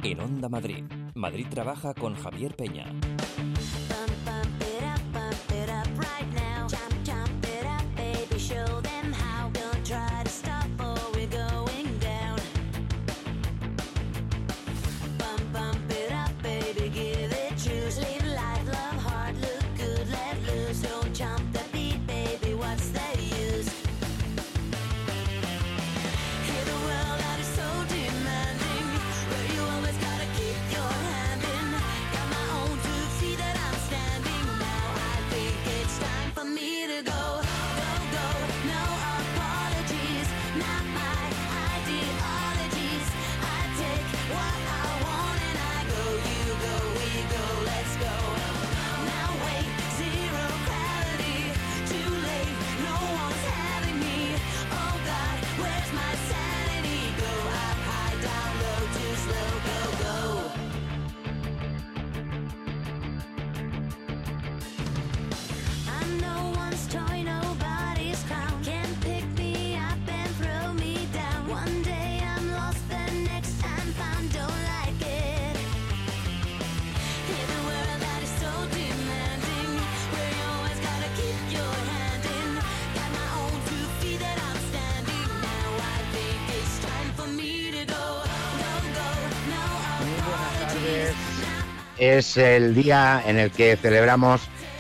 En Onda Madrid. Madrid trabaja con Javier Peña. Es el día en el que celebramos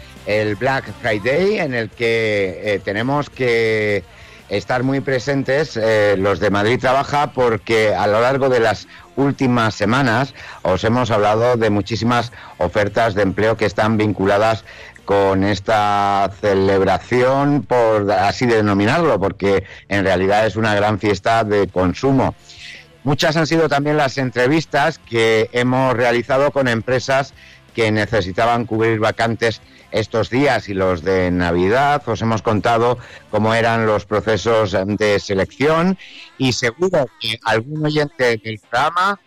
el Black Friday, en el que tenemos que estar muy presentes los de Madrid Trabaja, porque a lo largo de las últimas semanas os hemos hablado de muchísimas ofertas de empleo que están vinculadas con esta celebración, por así denominarlo, porque en realidad es una gran fiesta de consumo. Muchas han sido también las entrevistas que hemos realizado con empresas que necesitaban cubrir vacantes estos días y los de Navidad. Os hemos contado cómo eran los procesos de selección y seguro que algún oyente del programa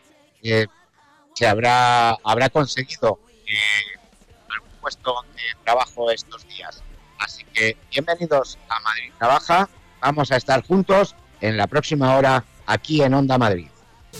habrá conseguido algún puesto de trabajo estos días. Así que bienvenidos a Madrid Trabaja. Vamos a estar juntos en la próxima hora aquí en Onda Madrid.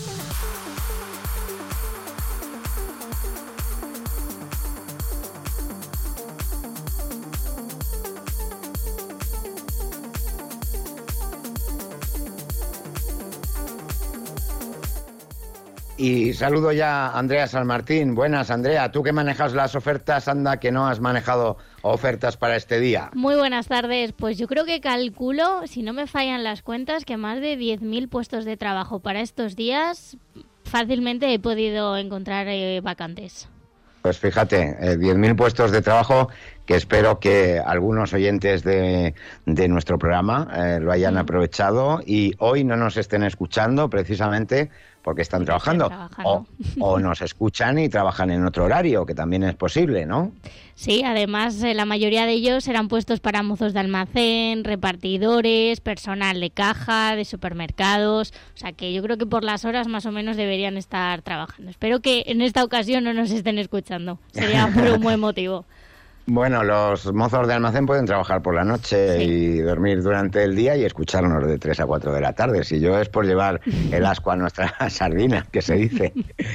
Y saludo ya a Andrea Sanmartín. Buenas, Andrea. Tú que manejas las ofertas, anda que no has manejado ofertas para este día. Muy buenas tardes. Pues yo creo que calculo, si no me fallan las cuentas, que más de 10.000 puestos de trabajo para estos días fácilmente he podido encontrar vacantes. Pues fíjate, 10.000 puestos de trabajo que espero que algunos oyentes de nuestro programa lo hayan aprovechado y hoy no nos estén escuchando precisamente porque están trabajando. O nos escuchan y trabajan en otro horario, que también es posible, ¿no? Sí, además la mayoría de ellos serán puestos para mozos de almacén, repartidores, personal de caja, de supermercados. O sea que yo creo que por las horas más o menos deberían estar trabajando. Espero que en esta ocasión no nos estén escuchando. Sería por un buen motivo. Bueno, los mozos de almacén pueden trabajar por la noche y dormir durante el día y escucharnos de 3 a 4 de la tarde. Si yo es por llevar el ascua a nuestra sardina, que se dice.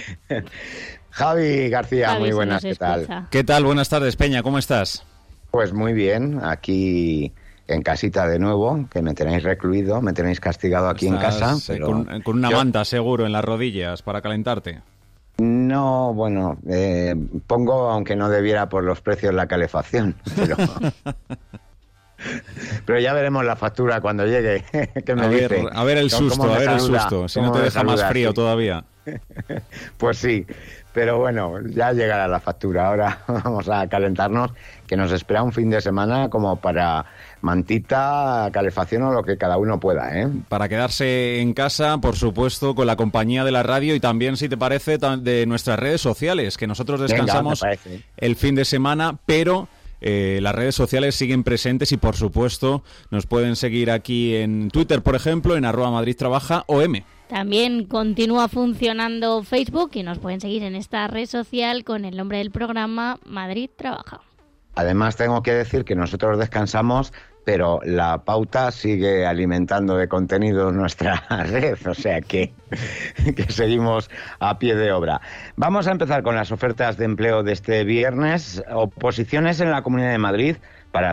Javi García, muy buenas, ¿qué tal? ¿Qué tal? Buenas tardes, Peña, ¿cómo estás? Pues muy bien, aquí en casita de nuevo, que me tenéis recluido, me tenéis castigado aquí en casa. Pero con una manta seguro en las rodillas para calentarte. No, bueno, pongo, aunque no debiera por los precios, la calefacción, pero ya veremos la factura cuando llegue. ¿Qué me dice? A ver el susto, si no te deja más frío todavía. Pues sí, pero bueno, ya llegará la factura. Ahora vamos a calentarnos, que nos espera un fin de semana como para mantita, calefacción o lo que cada uno pueda, ¿eh? Para quedarse en casa, por supuesto, con la compañía de la radio y también, si te parece, de nuestras redes sociales, que nosotros descansamos el fin de semana, pero las redes sociales siguen presentes y, por supuesto, nos pueden seguir aquí en Twitter, por ejemplo, en @MadridTrabaja_OM. También continúa funcionando Facebook y nos pueden seguir en esta red social con el nombre del programa Madrid Trabaja. Además, tengo que decir que nosotros descansamos pero la pauta sigue alimentando de contenido nuestra red, o sea que seguimos a pie de obra. Vamos a empezar con las ofertas de empleo de este viernes. Oposiciones en la Comunidad de Madrid para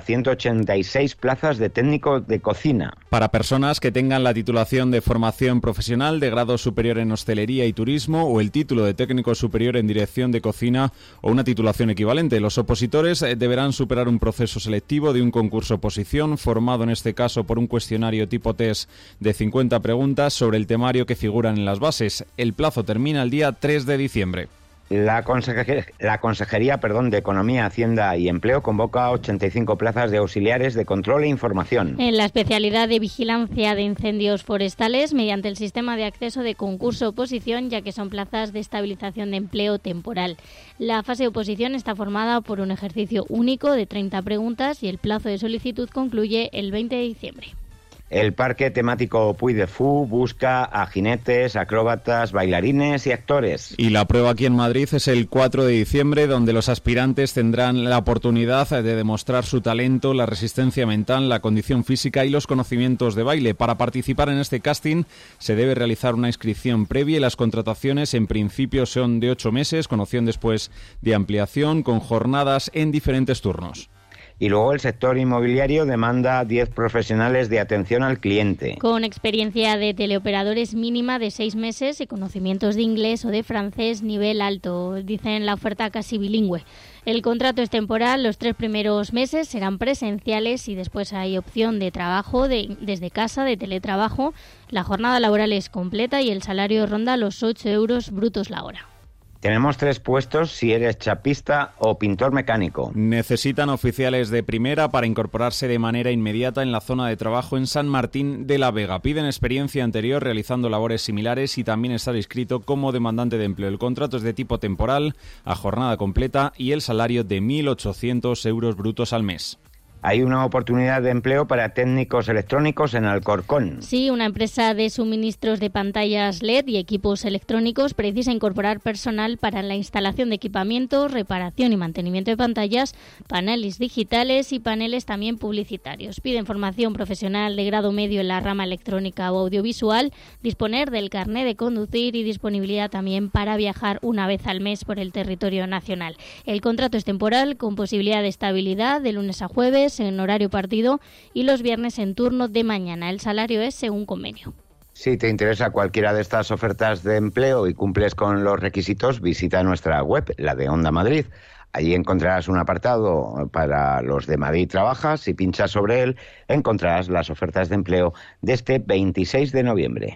186 plazas de técnico de cocina. Para personas que tengan la titulación de formación profesional de grado superior en hostelería y turismo o el título de técnico superior en dirección de cocina o una titulación equivalente. Los opositores deberán superar un proceso selectivo de un concurso oposición formado en este caso por un cuestionario tipo test de 50 preguntas sobre el temario que figuran en las bases. El plazo termina el día 3 de diciembre. La Consejería de Economía, Hacienda y Empleo convoca 85 plazas de auxiliares de control e información. En la especialidad de vigilancia de incendios forestales mediante el sistema de acceso de concurso-oposición, ya que son plazas de estabilización de empleo temporal. La fase de oposición está formada por un ejercicio único de 30 preguntas y el plazo de solicitud concluye el 20 de diciembre. El parque temático Puy de Fou busca a jinetes, acróbatas, bailarines y actores. Y la prueba aquí en Madrid es el 4 de diciembre, donde los aspirantes tendrán la oportunidad de demostrar su talento, la resistencia mental, la condición física y los conocimientos de baile. Para participar en este casting se debe realizar una inscripción previa y las contrataciones en principio son de 8 meses, con opción después de ampliación, con jornadas en diferentes turnos. Y luego el sector inmobiliario demanda 10 profesionales de atención al cliente. Con experiencia de teleoperadores mínima de 6 meses y conocimientos de inglés o de francés nivel alto, dicen la oferta casi bilingüe. El contrato es temporal, los 3 primeros meses serán presenciales y después hay opción de trabajo desde casa, de teletrabajo. La jornada laboral es completa y el salario ronda los 8 euros brutos la hora. Tenemos 3 puestos si eres chapista o pintor mecánico. Necesitan oficiales de primera para incorporarse de manera inmediata en la zona de trabajo en San Martín de la Vega. Piden experiencia anterior realizando labores similares y también estar inscrito como demandante de empleo. El contrato es de tipo temporal, a jornada completa y el salario de 1.800 euros brutos al mes. Hay una oportunidad de empleo para técnicos electrónicos en Alcorcón. Sí, una empresa de suministros de pantallas LED y equipos electrónicos precisa incorporar personal para la instalación de equipamientos, reparación y mantenimiento de pantallas, paneles digitales y paneles también publicitarios. Piden formación profesional de grado medio en la rama electrónica o audiovisual, disponer del carné de conducir y disponibilidad también para viajar una vez al mes por el territorio nacional. El contrato es temporal con posibilidad de estabilidad de lunes a jueves en horario partido y los viernes en turno de mañana. El salario es según convenio. Si te interesa cualquiera de estas ofertas de empleo y cumples con los requisitos, visita nuestra web, la de Onda Madrid. Allí encontrarás un apartado para los de Madrid Trabaja. Si pinchas sobre él, encontrarás las ofertas de empleo de este 26 de noviembre.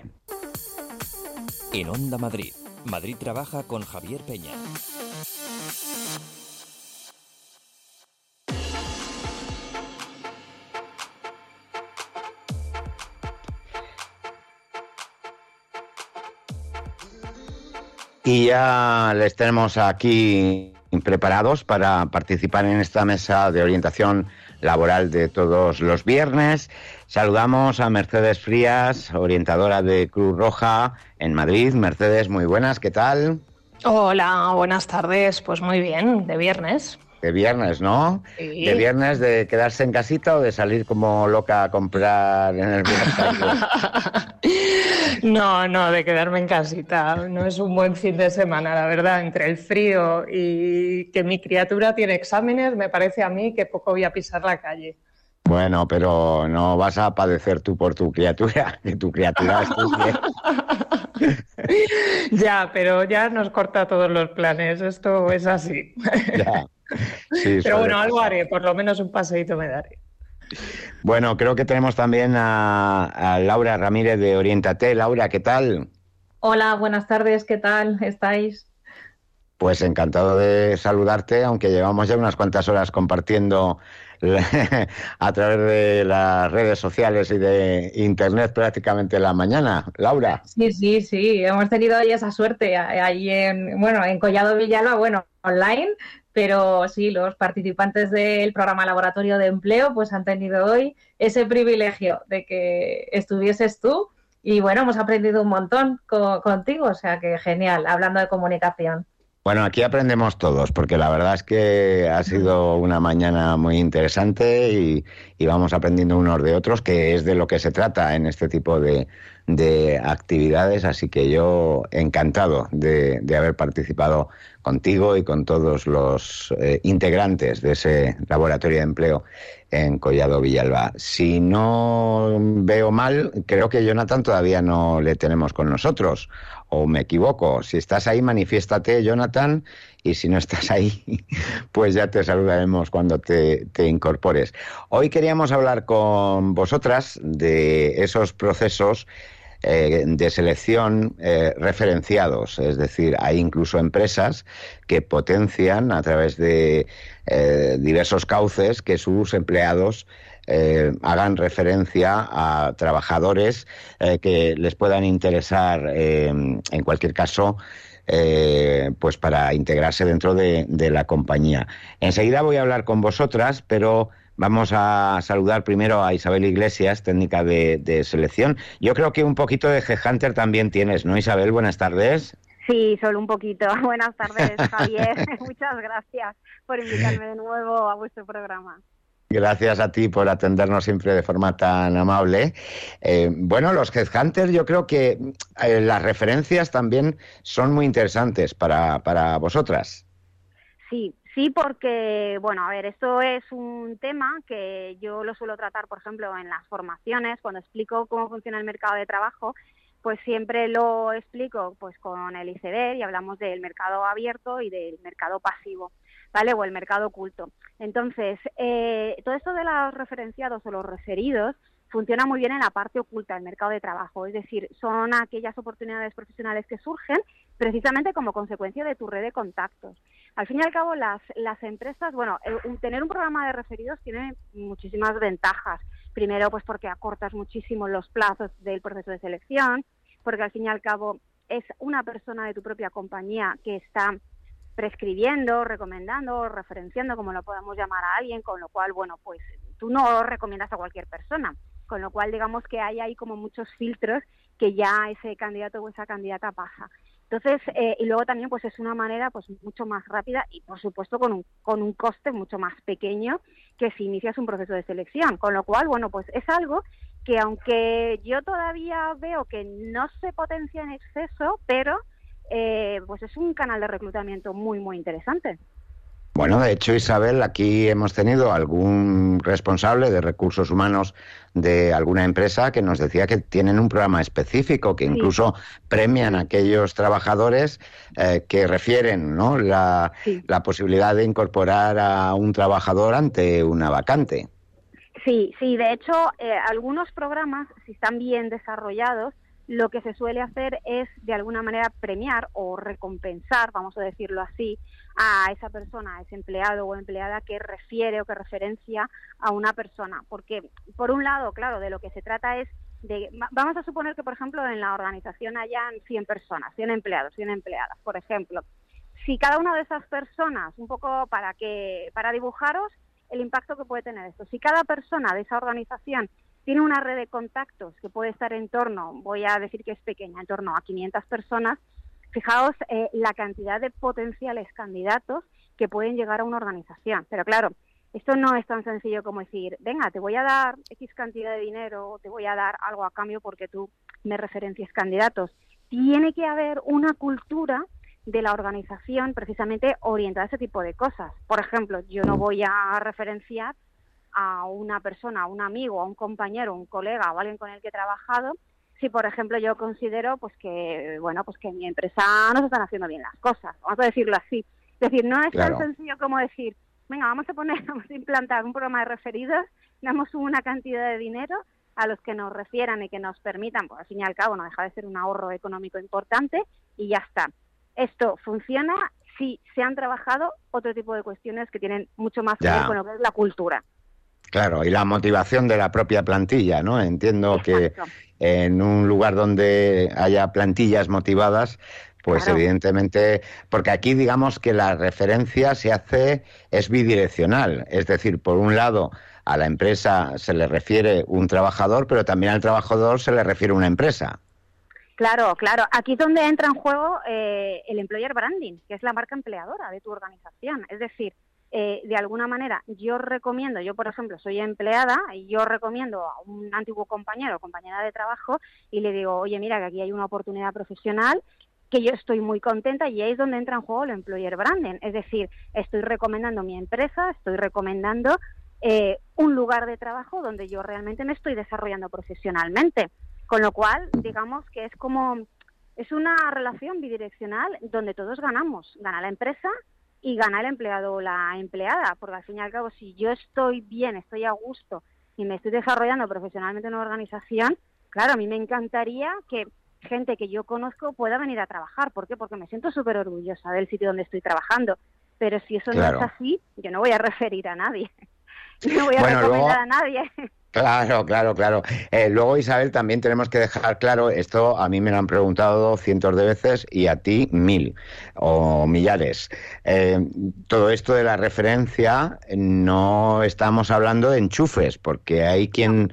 En Onda Madrid, Madrid Trabaja con Javier Peña. Y ya les tenemos aquí preparados para participar en esta mesa de orientación laboral de todos los viernes. Saludamos a Mercedes Frías, orientadora de Cruz Roja en Madrid. Mercedes, muy buenas, ¿qué tal? Hola, buenas tardes. Pues muy bien, de viernes. De viernes, ¿no? Sí. ¿De viernes de quedarse en casita o de salir como loca a comprar en el mercado? No, de quedarme en casita. No es un buen fin de semana, la verdad. Entre el frío y que mi criatura tiene exámenes, me parece a mí que poco voy a pisar la calle. Bueno, pero no vas a padecer tú por tu criatura, que tu criatura estudie. Ya, pero ya nos corta todos los planes. Esto es así. Ya. Sí, pero bueno, algo haré, por lo menos un paseíto me daré. Bueno, creo que tenemos también a Laura Ramírez de Oriéntate. Laura, ¿qué tal? Hola, buenas tardes, ¿qué tal estáis? Pues encantado de saludarte, aunque llevamos ya unas cuantas horas compartiendo a través de las redes sociales y de internet prácticamente la mañana. Laura. Sí, hemos tenido hoy esa suerte ahí en Collado Villalba, online, pero sí, los participantes del programa Laboratorio de Empleo pues han tenido hoy ese privilegio de que estuvieses tú y bueno, hemos aprendido un montón contigo, o sea que genial, hablando de comunicación. Bueno, aquí aprendemos todos, porque la verdad es que ha sido una mañana muy interesante y vamos aprendiendo unos de otros, que es de lo que se trata en este tipo de actividades. Así que yo encantado de haber participado contigo y con todos los integrantes de ese laboratorio de empleo en Collado Villalba. Si no veo mal, creo que Jonathan todavía no le tenemos con nosotros, o me equivoco. Si estás ahí, manifiéstate, Jonathan, y si no estás ahí, pues ya te saludaremos cuando te incorpores. Hoy queríamos hablar con vosotras de esos procesos de selección referenciados, es decir, hay incluso empresas que potencian a través de diversos cauces que sus empleados hagan referencia a trabajadores que les puedan interesar, en cualquier caso, pues para integrarse dentro de la compañía. Enseguida voy a hablar con vosotras, pero vamos a saludar primero a Isabel Iglesias, técnica de selección. Yo creo que un poquito de Headhunter también tienes, ¿no, Isabel? Buenas tardes. Sí, solo un poquito. Buenas tardes, Javier. Muchas gracias por invitarme de nuevo a vuestro programa. Gracias a ti por atendernos siempre de forma tan amable. Bueno, los Headhunters, yo creo que las referencias también son muy interesantes para vosotras. Sí, porque, bueno, a ver, esto es un tema que yo lo suelo tratar, por ejemplo, en las formaciones, cuando explico cómo funciona el mercado de trabajo, pues siempre lo explico pues con el iceberg y hablamos del mercado abierto y del mercado pasivo, ¿vale? O el mercado oculto. Entonces, todo esto de los referenciados o los referidos funciona muy bien en la parte oculta del mercado de trabajo, es decir, son aquellas oportunidades profesionales que surgen precisamente como consecuencia de tu red de contactos. Al fin y al cabo, las empresas, bueno, tener un programa de referidos tiene muchísimas ventajas. Primero, pues porque acortas muchísimo los plazos del proceso de selección, porque al fin y al cabo es una persona de tu propia compañía que está prescribiendo, recomendando, referenciando, como lo podamos llamar a alguien, con lo cual, bueno, pues tú no recomiendas a cualquier persona, con lo cual digamos que hay ahí como muchos filtros que ya ese candidato o esa candidata pasa. Entonces, y luego también pues es una manera pues mucho más rápida y por supuesto con un coste mucho más pequeño que si inicias un proceso de selección, con lo cual, bueno, pues es algo que aunque yo todavía veo que no se potencia en exceso, pero pues es un canal de reclutamiento muy, muy interesante. Bueno, de hecho, Isabel, aquí hemos tenido algún responsable de recursos humanos de alguna empresa que nos decía que tienen un programa específico, que incluso premian a aquellos trabajadores que refieren, ¿no?, la posibilidad de incorporar a un trabajador ante una vacante. Sí, de hecho, algunos programas, si están bien desarrollados, lo que se suele hacer es, de alguna manera, premiar o recompensar, vamos a decirlo así, a esa persona, a ese empleado o empleada que refiere o que referencia a una persona. Porque, por un lado, claro, de lo que se trata es de... Vamos a suponer que, por ejemplo, en la organización hayan 100 personas, 100 empleados, 100 empleadas, por ejemplo. Si cada una de esas personas, un poco para dibujaros el impacto que puede tener esto, si cada persona de esa organización tiene una red de contactos que puede estar en torno, voy a decir que es pequeña, en torno a 500 personas, fijaos la cantidad de potenciales candidatos que pueden llegar a una organización. Pero claro, esto no es tan sencillo como decir, venga, te voy a dar X cantidad de dinero o te voy a dar algo a cambio porque tú me referencies candidatos. Tiene que haber una cultura de la organización precisamente orientada a ese tipo de cosas. Por ejemplo, yo no voy a referenciar a una persona, a un amigo, a un compañero, un colega o alguien con el que he trabajado, si por ejemplo yo considero pues que en mi empresa no se están haciendo bien las cosas, vamos a decirlo así. Es decir, no es tan sencillo como decir, venga, vamos a implantar un programa de referidos, damos una cantidad de dinero a los que nos refieran y que nos permitan, pues al fin y al cabo no deja de ser un ahorro económico importante y ya está. Esto funciona si se han trabajado otro tipo de cuestiones que tienen mucho más que ver con lo que es la cultura. Claro, y la motivación de la propia plantilla, ¿no? Entiendo que en un lugar donde haya plantillas motivadas, pues evidentemente, porque aquí digamos que la referencia es bidireccional, es decir, por un lado a la empresa se le refiere un trabajador, pero también al trabajador se le refiere una empresa. Claro. Aquí es donde entra en juego el employer branding, que es la marca empleadora de tu organización. Es decir, de alguna manera, yo por ejemplo, soy empleada, y yo recomiendo a un antiguo compañero o compañera de trabajo y le digo, oye, mira, que aquí hay una oportunidad profesional, que yo estoy muy contenta, y ahí es donde entra en juego el employer branding. Es decir, estoy recomendando mi empresa, estoy recomendando un lugar de trabajo donde yo realmente me estoy desarrollando profesionalmente. Con lo cual, digamos que es una relación bidireccional donde todos ganamos. Gana la empresa y gana el empleado o la empleada, porque al fin y al cabo, si yo estoy bien, estoy a gusto y me estoy desarrollando profesionalmente en una organización, claro, a mí me encantaría que gente que yo conozco pueda venir a trabajar. ¿Por qué? Porque me siento súper orgullosa del sitio donde estoy trabajando. Pero si eso no es así, yo no voy a referir a nadie. No voy a recomendar a nadie. Claro. Luego, Isabel, también tenemos que dejar claro, esto a mí me lo han preguntado cientos de veces y a ti 1000 o millares. Todo esto de la referencia, no estamos hablando de enchufes, porque hay quien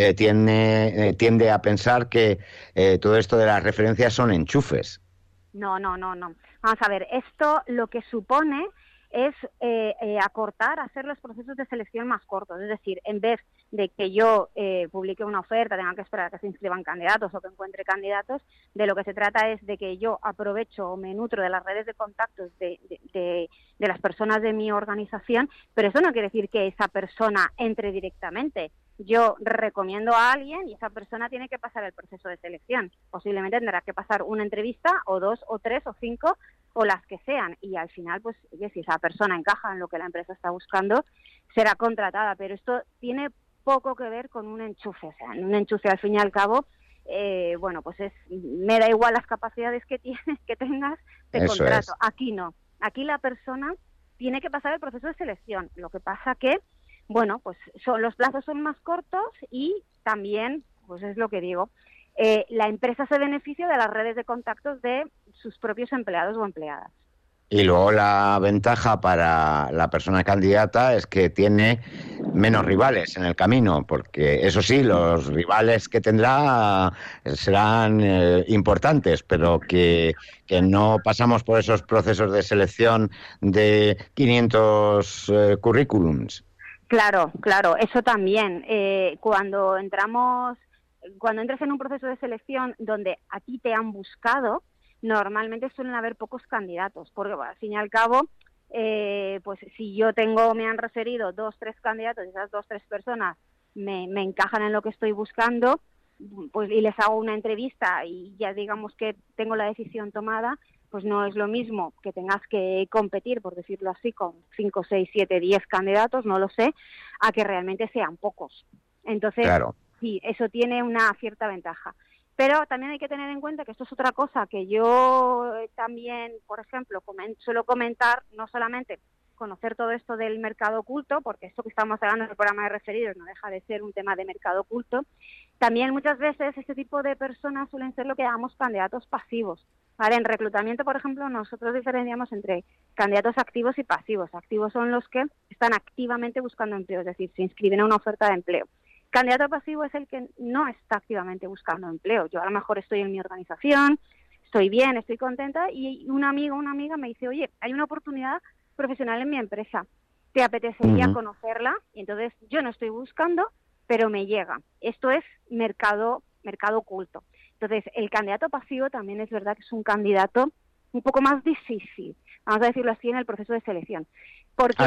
tiende a pensar que todo esto de las referencias son enchufes. No. Vamos a ver, esto lo que supone es hacer los procesos de selección más cortos. Es decir, en vez de que yo publique una oferta, tenga que esperar a que se inscriban candidatos o que encuentre candidatos, de lo que se trata es de que yo aprovecho o me nutro de las redes de contactos de las personas de mi organización, pero eso no quiere decir que esa persona entre directamente. Yo recomiendo a alguien y esa persona tiene que pasar el proceso de selección. Posiblemente tendrá que pasar una entrevista o 2 o 3 o 5 o las que sean, y al final, pues, si esa persona encaja en lo que la empresa está buscando, será contratada. Pero esto tiene poco que ver con un enchufe. O sea, en un enchufe, al fin y al cabo, pues me da igual las capacidades que tengas, te contrato. Aquí no. Aquí la persona tiene que pasar el proceso de selección. Lo que pasa que, pues los plazos son más cortos y también, pues es lo que digo, la empresa se beneficia de las redes de contactos de sus propios empleados o empleadas. Y luego la ventaja para la persona candidata es que tiene menos rivales en el camino, porque eso sí, los rivales que tendrá serán importantes, pero que no pasamos por esos procesos de selección de 500 currículums. Claro, eso también. Cuando entres en un proceso de selección donde a ti te han buscado, normalmente suelen haber pocos candidatos, porque al fin y al cabo, pues si me han referido 2-3 candidatos y esas 2-3 personas me encajan en lo que estoy buscando, pues y les hago una entrevista y ya digamos que tengo la decisión tomada, pues no es lo mismo que tengas que competir, por decirlo así, con 5, 6, 7, 10 candidatos, no lo sé, a que realmente sean pocos. Entonces, claro, sí, eso tiene una cierta ventaja. Pero también hay que tener en cuenta que esto es otra cosa que yo también, por ejemplo, suelo comentar, no solamente conocer todo esto del mercado oculto, porque esto que estamos hablando en el programa de referidos no deja de ser un tema de mercado oculto. También muchas veces este tipo de personas suelen ser lo que llamamos candidatos pasivos. ¿Vale? En reclutamiento, por ejemplo, nosotros diferenciamos entre candidatos activos y pasivos. Activos son los que están activamente buscando empleo, es decir, se inscriben a una oferta de empleo. Candidato pasivo es el que no está activamente buscando empleo. Yo a lo mejor estoy en mi organización, estoy bien, estoy contenta, y un amigo o una amiga me dice, oye, hay una oportunidad profesional en mi empresa, ¿te apetecería conocerla? Y entonces yo no estoy buscando, pero me llega. Esto es mercado oculto. Entonces, el candidato pasivo también es verdad que es un candidato un poco más difícil, vamos a decirlo así, en el proceso de selección. Porque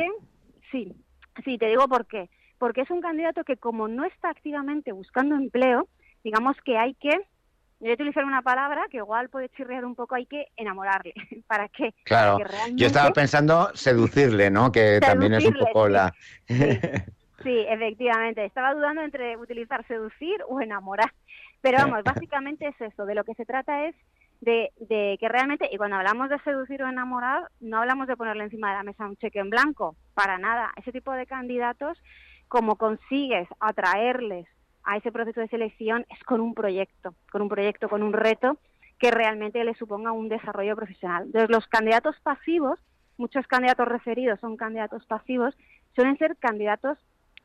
Sí, te digo por qué. Porque es un candidato que, como no está activamente buscando empleo, digamos que hay que, yo voy a utilizar una palabra que igual puede chirriar un poco, hay que enamorarle. ¿Para qué? Claro, para que realmente... yo estaba pensando seducirle, ¿no? Que también es un poco la... Sí, efectivamente. Estaba dudando entre utilizar seducir o enamorar. Pero vamos, básicamente es eso. De lo que se trata es de que realmente, y cuando hablamos de seducir o enamorar, no hablamos de ponerle encima de la mesa un cheque en blanco, para nada. Ese tipo de candidatos, como consigues atraerles a ese proceso de selección, es con un proyecto, con un reto que realmente les suponga un desarrollo profesional. Entonces, los candidatos pasivos, muchos candidatos referidos son candidatos pasivos, suelen ser candidatos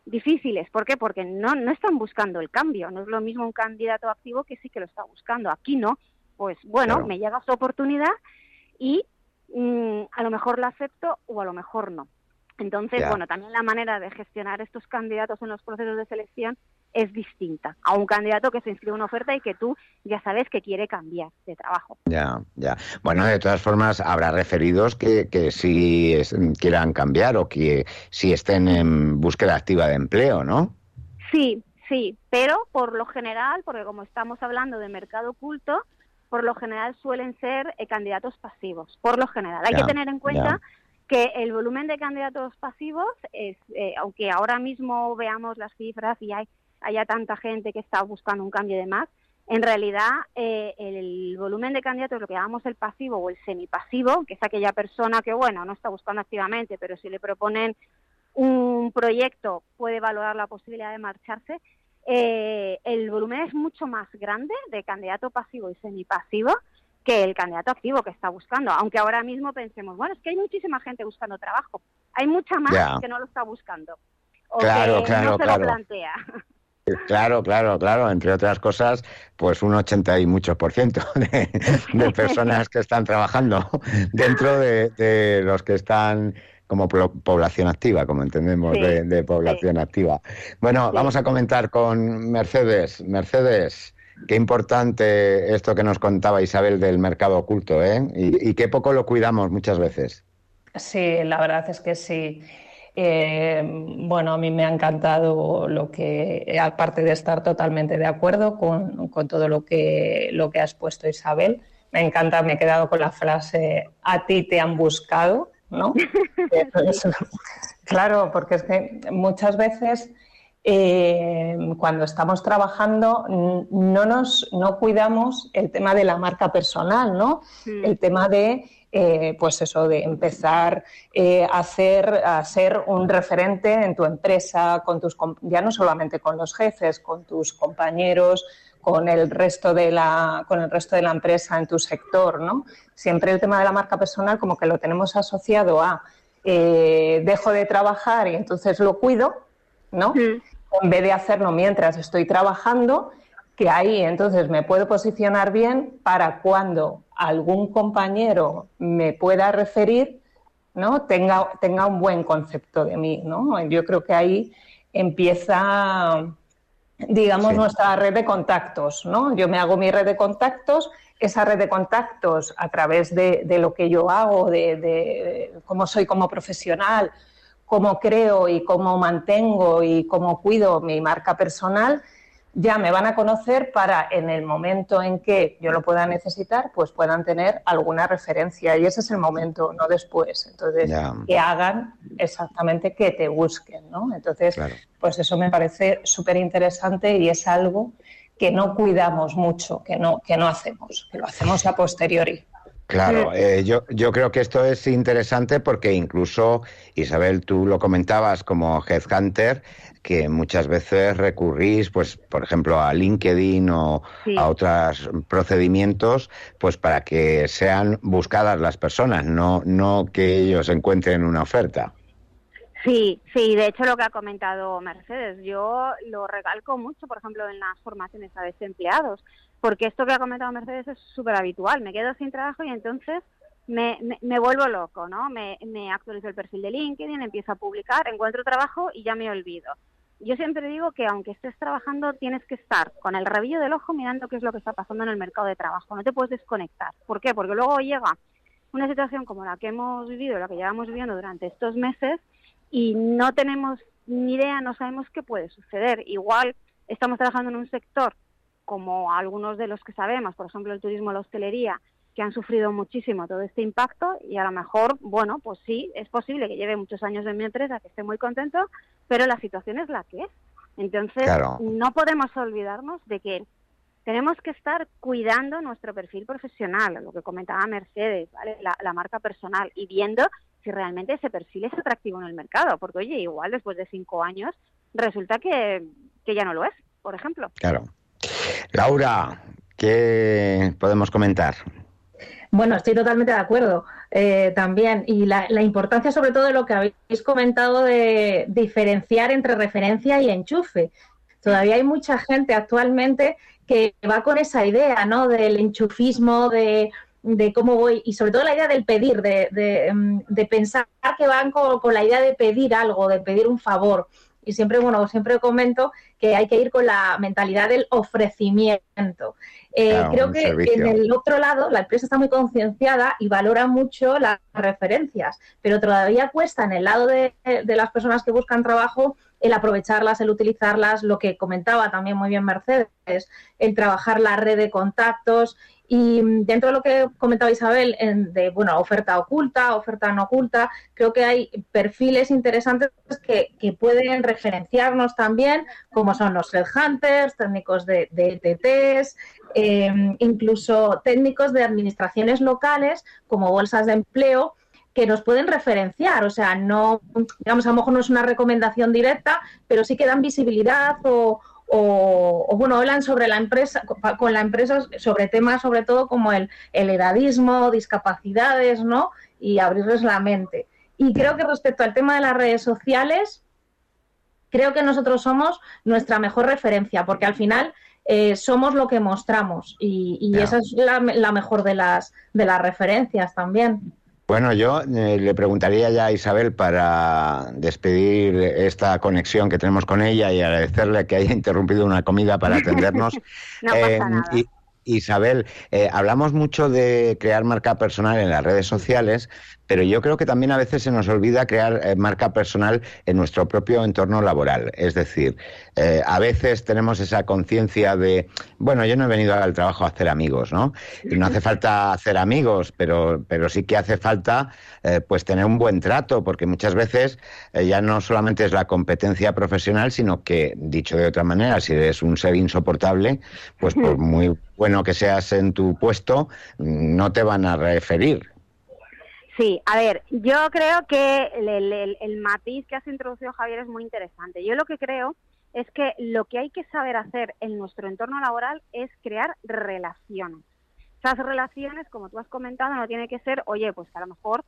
difíciles. ¿Por qué? Porque no están buscando el cambio. No es lo mismo un candidato activo que sí que lo está buscando. Aquí no. Pues bueno, claro, me llega esta oportunidad y a lo mejor la acepto o a lo mejor no. Entonces, bueno, también la manera de gestionar estos candidatos en los procesos de selección es distinta a un candidato que se inscribe en una oferta y que tú ya sabes que quiere cambiar de trabajo. Ya. Bueno, de todas formas, habrá referidos que sí quieran cambiar o que sí estén en búsqueda activa de empleo, ¿no? Sí, pero por lo general, porque como estamos hablando de mercado oculto, por lo general suelen ser candidatos pasivos. Por lo general. Hay que tener en cuenta que el volumen de candidatos pasivos es, aunque ahora mismo veamos las cifras y haya tanta gente que está buscando un cambio de más, en realidad el volumen de candidatos, lo que llamamos el pasivo o el semipasivo, que es aquella persona que, bueno, no está buscando activamente, pero si le proponen un proyecto puede valorar la posibilidad de marcharse, el volumen es mucho más grande de candidato pasivo y semipasivo que el candidato activo que está buscando, aunque ahora mismo pensemos, bueno, es que hay muchísima gente buscando trabajo, hay mucha más que no lo está buscando, o claro, que no se lo plantea. Claro, entre otras cosas, pues un 80 y muchos % de personas que están trabajando dentro de los que están como población activa, como entendemos de población activa. Bueno, vamos a comentar con Mercedes. Mercedes, qué importante esto que nos contaba Isabel del mercado oculto, ¿eh? Y qué poco lo cuidamos muchas veces. Sí, la verdad es que sí. Bueno, a mí me ha encantado lo que, aparte de estar totalmente de acuerdo con todo lo que has puesto, Isabel, me encanta, me he quedado con la frase, a ti te han buscado, ¿no? Claro, porque es que muchas veces cuando estamos trabajando no cuidamos el tema de la marca personal, ¿no? El tema de pues eso, de empezar a ser un referente en tu empresa, ya no solamente con los jefes, con tus compañeros, con el resto de la empresa en tu sector, ¿no? Siempre el tema de la marca personal como que lo tenemos asociado a dejo de trabajar y entonces lo cuido, ¿no? En vez de hacerlo mientras estoy trabajando, que ahí entonces me puedo posicionar bien para cuando algún compañero me pueda referir, ¿no? tenga un buen concepto de mí, ¿no? Yo creo que ahí empieza, digamos, nuestra red de contactos, ¿no? Yo me hago mi red de contactos, esa red de contactos a través de lo que yo hago, de cómo soy como profesional, cómo creo y cómo mantengo y cómo cuido mi marca personal, ya me van a conocer para en el momento en que yo lo pueda necesitar, pues puedan tener alguna referencia. Y ese es el momento, no después. Entonces, que hagan exactamente, que te busquen, ¿no? Entonces, pues eso me parece súper interesante y es algo que no cuidamos mucho, que no hacemos, que lo hacemos a posteriori. Claro, yo creo que esto es interesante porque incluso, Isabel, tú lo comentabas como headhunter, que muchas veces recurrís, pues, por ejemplo, a LinkedIn o a otros procedimientos, pues para que sean buscadas las personas, no que ellos encuentren una oferta. Sí, de hecho lo que ha comentado Mercedes, yo lo recalco mucho, por ejemplo, en las formaciones a desempleados, porque esto que ha comentado Mercedes es súper habitual, me quedo sin trabajo y entonces me vuelvo loco, ¿no? Me actualizo el perfil de LinkedIn, empiezo a publicar, encuentro trabajo y ya me olvido. Yo siempre digo que aunque estés trabajando tienes que estar con el rabillo del ojo mirando qué es lo que está pasando en el mercado de trabajo, no te puedes desconectar. ¿Por qué? Porque luego llega una situación como la que hemos vivido, la que llevamos viviendo durante estos meses y no tenemos ni idea, no sabemos qué puede suceder. Igual estamos trabajando en un sector como algunos de los que sabemos, por ejemplo el turismo, la hostelería, que han sufrido muchísimo todo este impacto y a lo mejor, bueno, pues sí, es posible que lleve muchos años en mi empresa, que esté muy contento, pero la situación es la que es. Entonces, no podemos olvidarnos de que tenemos que estar cuidando nuestro perfil profesional, lo que comentaba Mercedes, ¿vale? La marca personal, y viendo si realmente ese perfil es atractivo en el mercado, porque oye, igual después de 5 años resulta que ya no lo es, por ejemplo. Claro. Laura, ¿qué podemos comentar? Bueno, estoy totalmente de acuerdo. también. Y la importancia sobre todo de lo que habéis comentado de diferenciar entre referencia y enchufe. Todavía hay mucha gente actualmente que va con esa idea, ¿no? Del enchufismo, de cómo voy, y sobre todo la idea del pedir, de pensar que van con la idea de pedir algo, de pedir un favor. Y siempre comento que hay que ir con la mentalidad del ofrecimiento. Creo que en el otro lado la empresa está muy concienciada y valora mucho las referencias, pero todavía cuesta en el lado de las personas que buscan trabajo el aprovecharlas, el utilizarlas, lo que comentaba también muy bien Mercedes, el trabajar la red de contactos. Y dentro de lo que comentaba Isabel, oferta oculta, oferta no oculta, creo que hay perfiles interesantes que pueden referenciarnos también, como son los headhunters, técnicos de ETTs, incluso técnicos de administraciones locales, como bolsas de empleo, que nos pueden referenciar. O sea, no, digamos, a lo mejor no es una recomendación directa, pero sí que dan visibilidad o hablan sobre la empresa, con la empresa, sobre temas sobre todo como el edadismo, discapacidades, ¿no? Y abrirles la mente. Y creo que respecto al tema de las redes sociales, creo que nosotros somos nuestra mejor referencia, porque al final somos lo que mostramos y esa es la mejor de las referencias también. Bueno, yo le preguntaría ya a Isabel para despedir esta conexión que tenemos con ella y agradecerle que haya interrumpido una comida para atendernos. No pasa nada. Isabel, hablamos mucho de crear marca personal en las redes sociales, pero yo creo que también a veces se nos olvida crear marca personal en nuestro propio entorno laboral. Es decir, a veces tenemos esa conciencia de, bueno, yo no he venido al trabajo a hacer amigos, ¿no? Y no hace falta hacer amigos, pero sí que hace falta pues tener un buen trato, porque muchas veces ya no solamente es la competencia profesional, sino que, dicho de otra manera, si eres un ser insoportable, pues por muy bueno que seas en tu puesto, no te van a referir. Sí, a ver, yo creo que el matiz que has introducido, Javier, es muy interesante. Yo lo que creo es que lo que hay que saber hacer en nuestro entorno laboral es crear relaciones. Esas relaciones, como tú has comentado, no tiene que ser, oye, pues que a lo mejor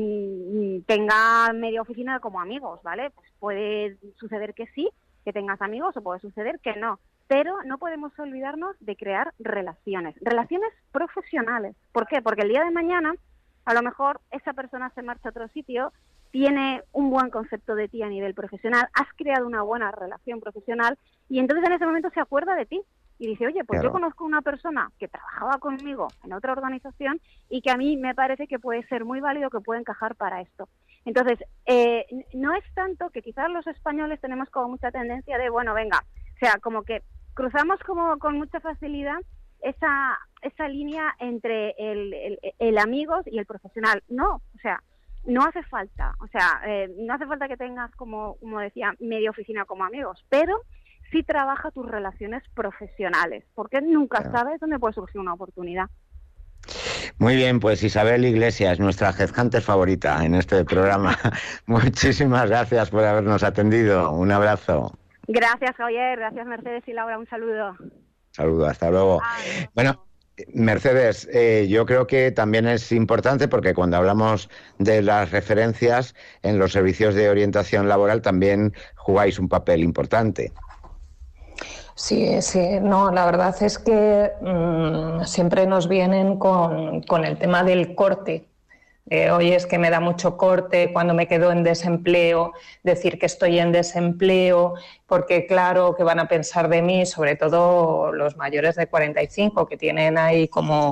tenga media oficina como amigos, ¿vale? Pues puede suceder que sí, que tengas amigos, o puede suceder que no. Pero no podemos olvidarnos de crear relaciones profesionales. ¿Por qué? Porque el día de mañana, a lo mejor esa persona se marcha a otro sitio, tiene un buen concepto de ti a nivel profesional, has creado una buena relación profesional y entonces en ese momento se acuerda de ti y dice, oye, pues claro, yo conozco una persona que trabajaba conmigo en otra organización y que a mí me parece que puede ser muy válido, que puede encajar para esto. Entonces, no es tanto que quizás los españoles tenemos como mucha tendencia de, bueno, venga, o sea, como que cruzamos como con mucha facilidad esa línea entre el amigos y el profesional. No, o sea, no hace falta. O sea, no hace falta que tengas, como decía, media oficina como amigos, pero sí trabaja tus relaciones profesionales, porque nunca sabes dónde puede surgir una oportunidad. Muy bien, pues Isabel Iglesias, nuestra headhunter favorita en este programa. Muchísimas gracias por habernos atendido. Un abrazo. Gracias, Javier. Gracias, Mercedes y Laura. Un saludo. Saludos, hasta luego. Adiós. Bueno, Mercedes, yo creo que también es importante porque cuando hablamos de las referencias en los servicios de orientación laboral también jugáis un papel importante. Sí, no, la verdad es que siempre nos vienen con el tema del corte. Oye, es que me da mucho corte cuando me quedo en desempleo, decir que estoy en desempleo, porque claro, que van a pensar de mí, sobre todo los mayores de 45, que tienen ahí como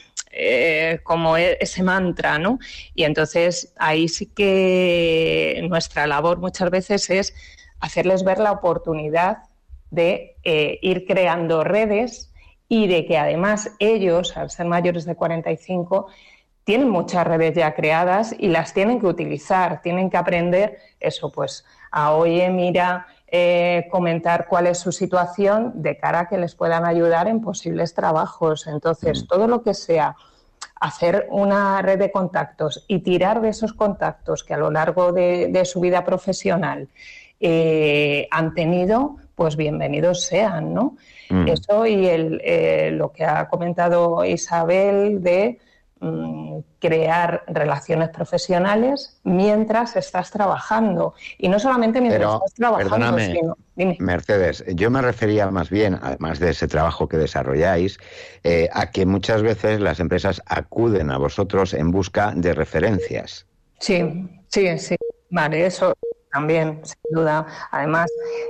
ese mantra, ¿no? Y entonces ahí sí que nuestra labor muchas veces es hacerles ver la oportunidad de ir creando redes y de que además ellos, al ser mayores de 45, tienen muchas redes ya creadas y las tienen que utilizar, tienen que aprender eso, pues a oye, mira, comentar cuál es su situación de cara a que les puedan ayudar en posibles trabajos. Entonces, todo lo que sea hacer una red de contactos y tirar de esos contactos que a lo largo de su vida profesional han tenido, pues bienvenidos sean, ¿no? Eso y lo que ha comentado Isabel de crear relaciones profesionales mientras estás trabajando. Y no solamente mientras estás trabajando, perdóname, sino... Dime. Mercedes, yo me refería más bien, además de ese trabajo que desarrolláis, a que muchas veces las empresas acuden a vosotros en busca de referencias. Sí. Vale, eso también, sin duda. Además,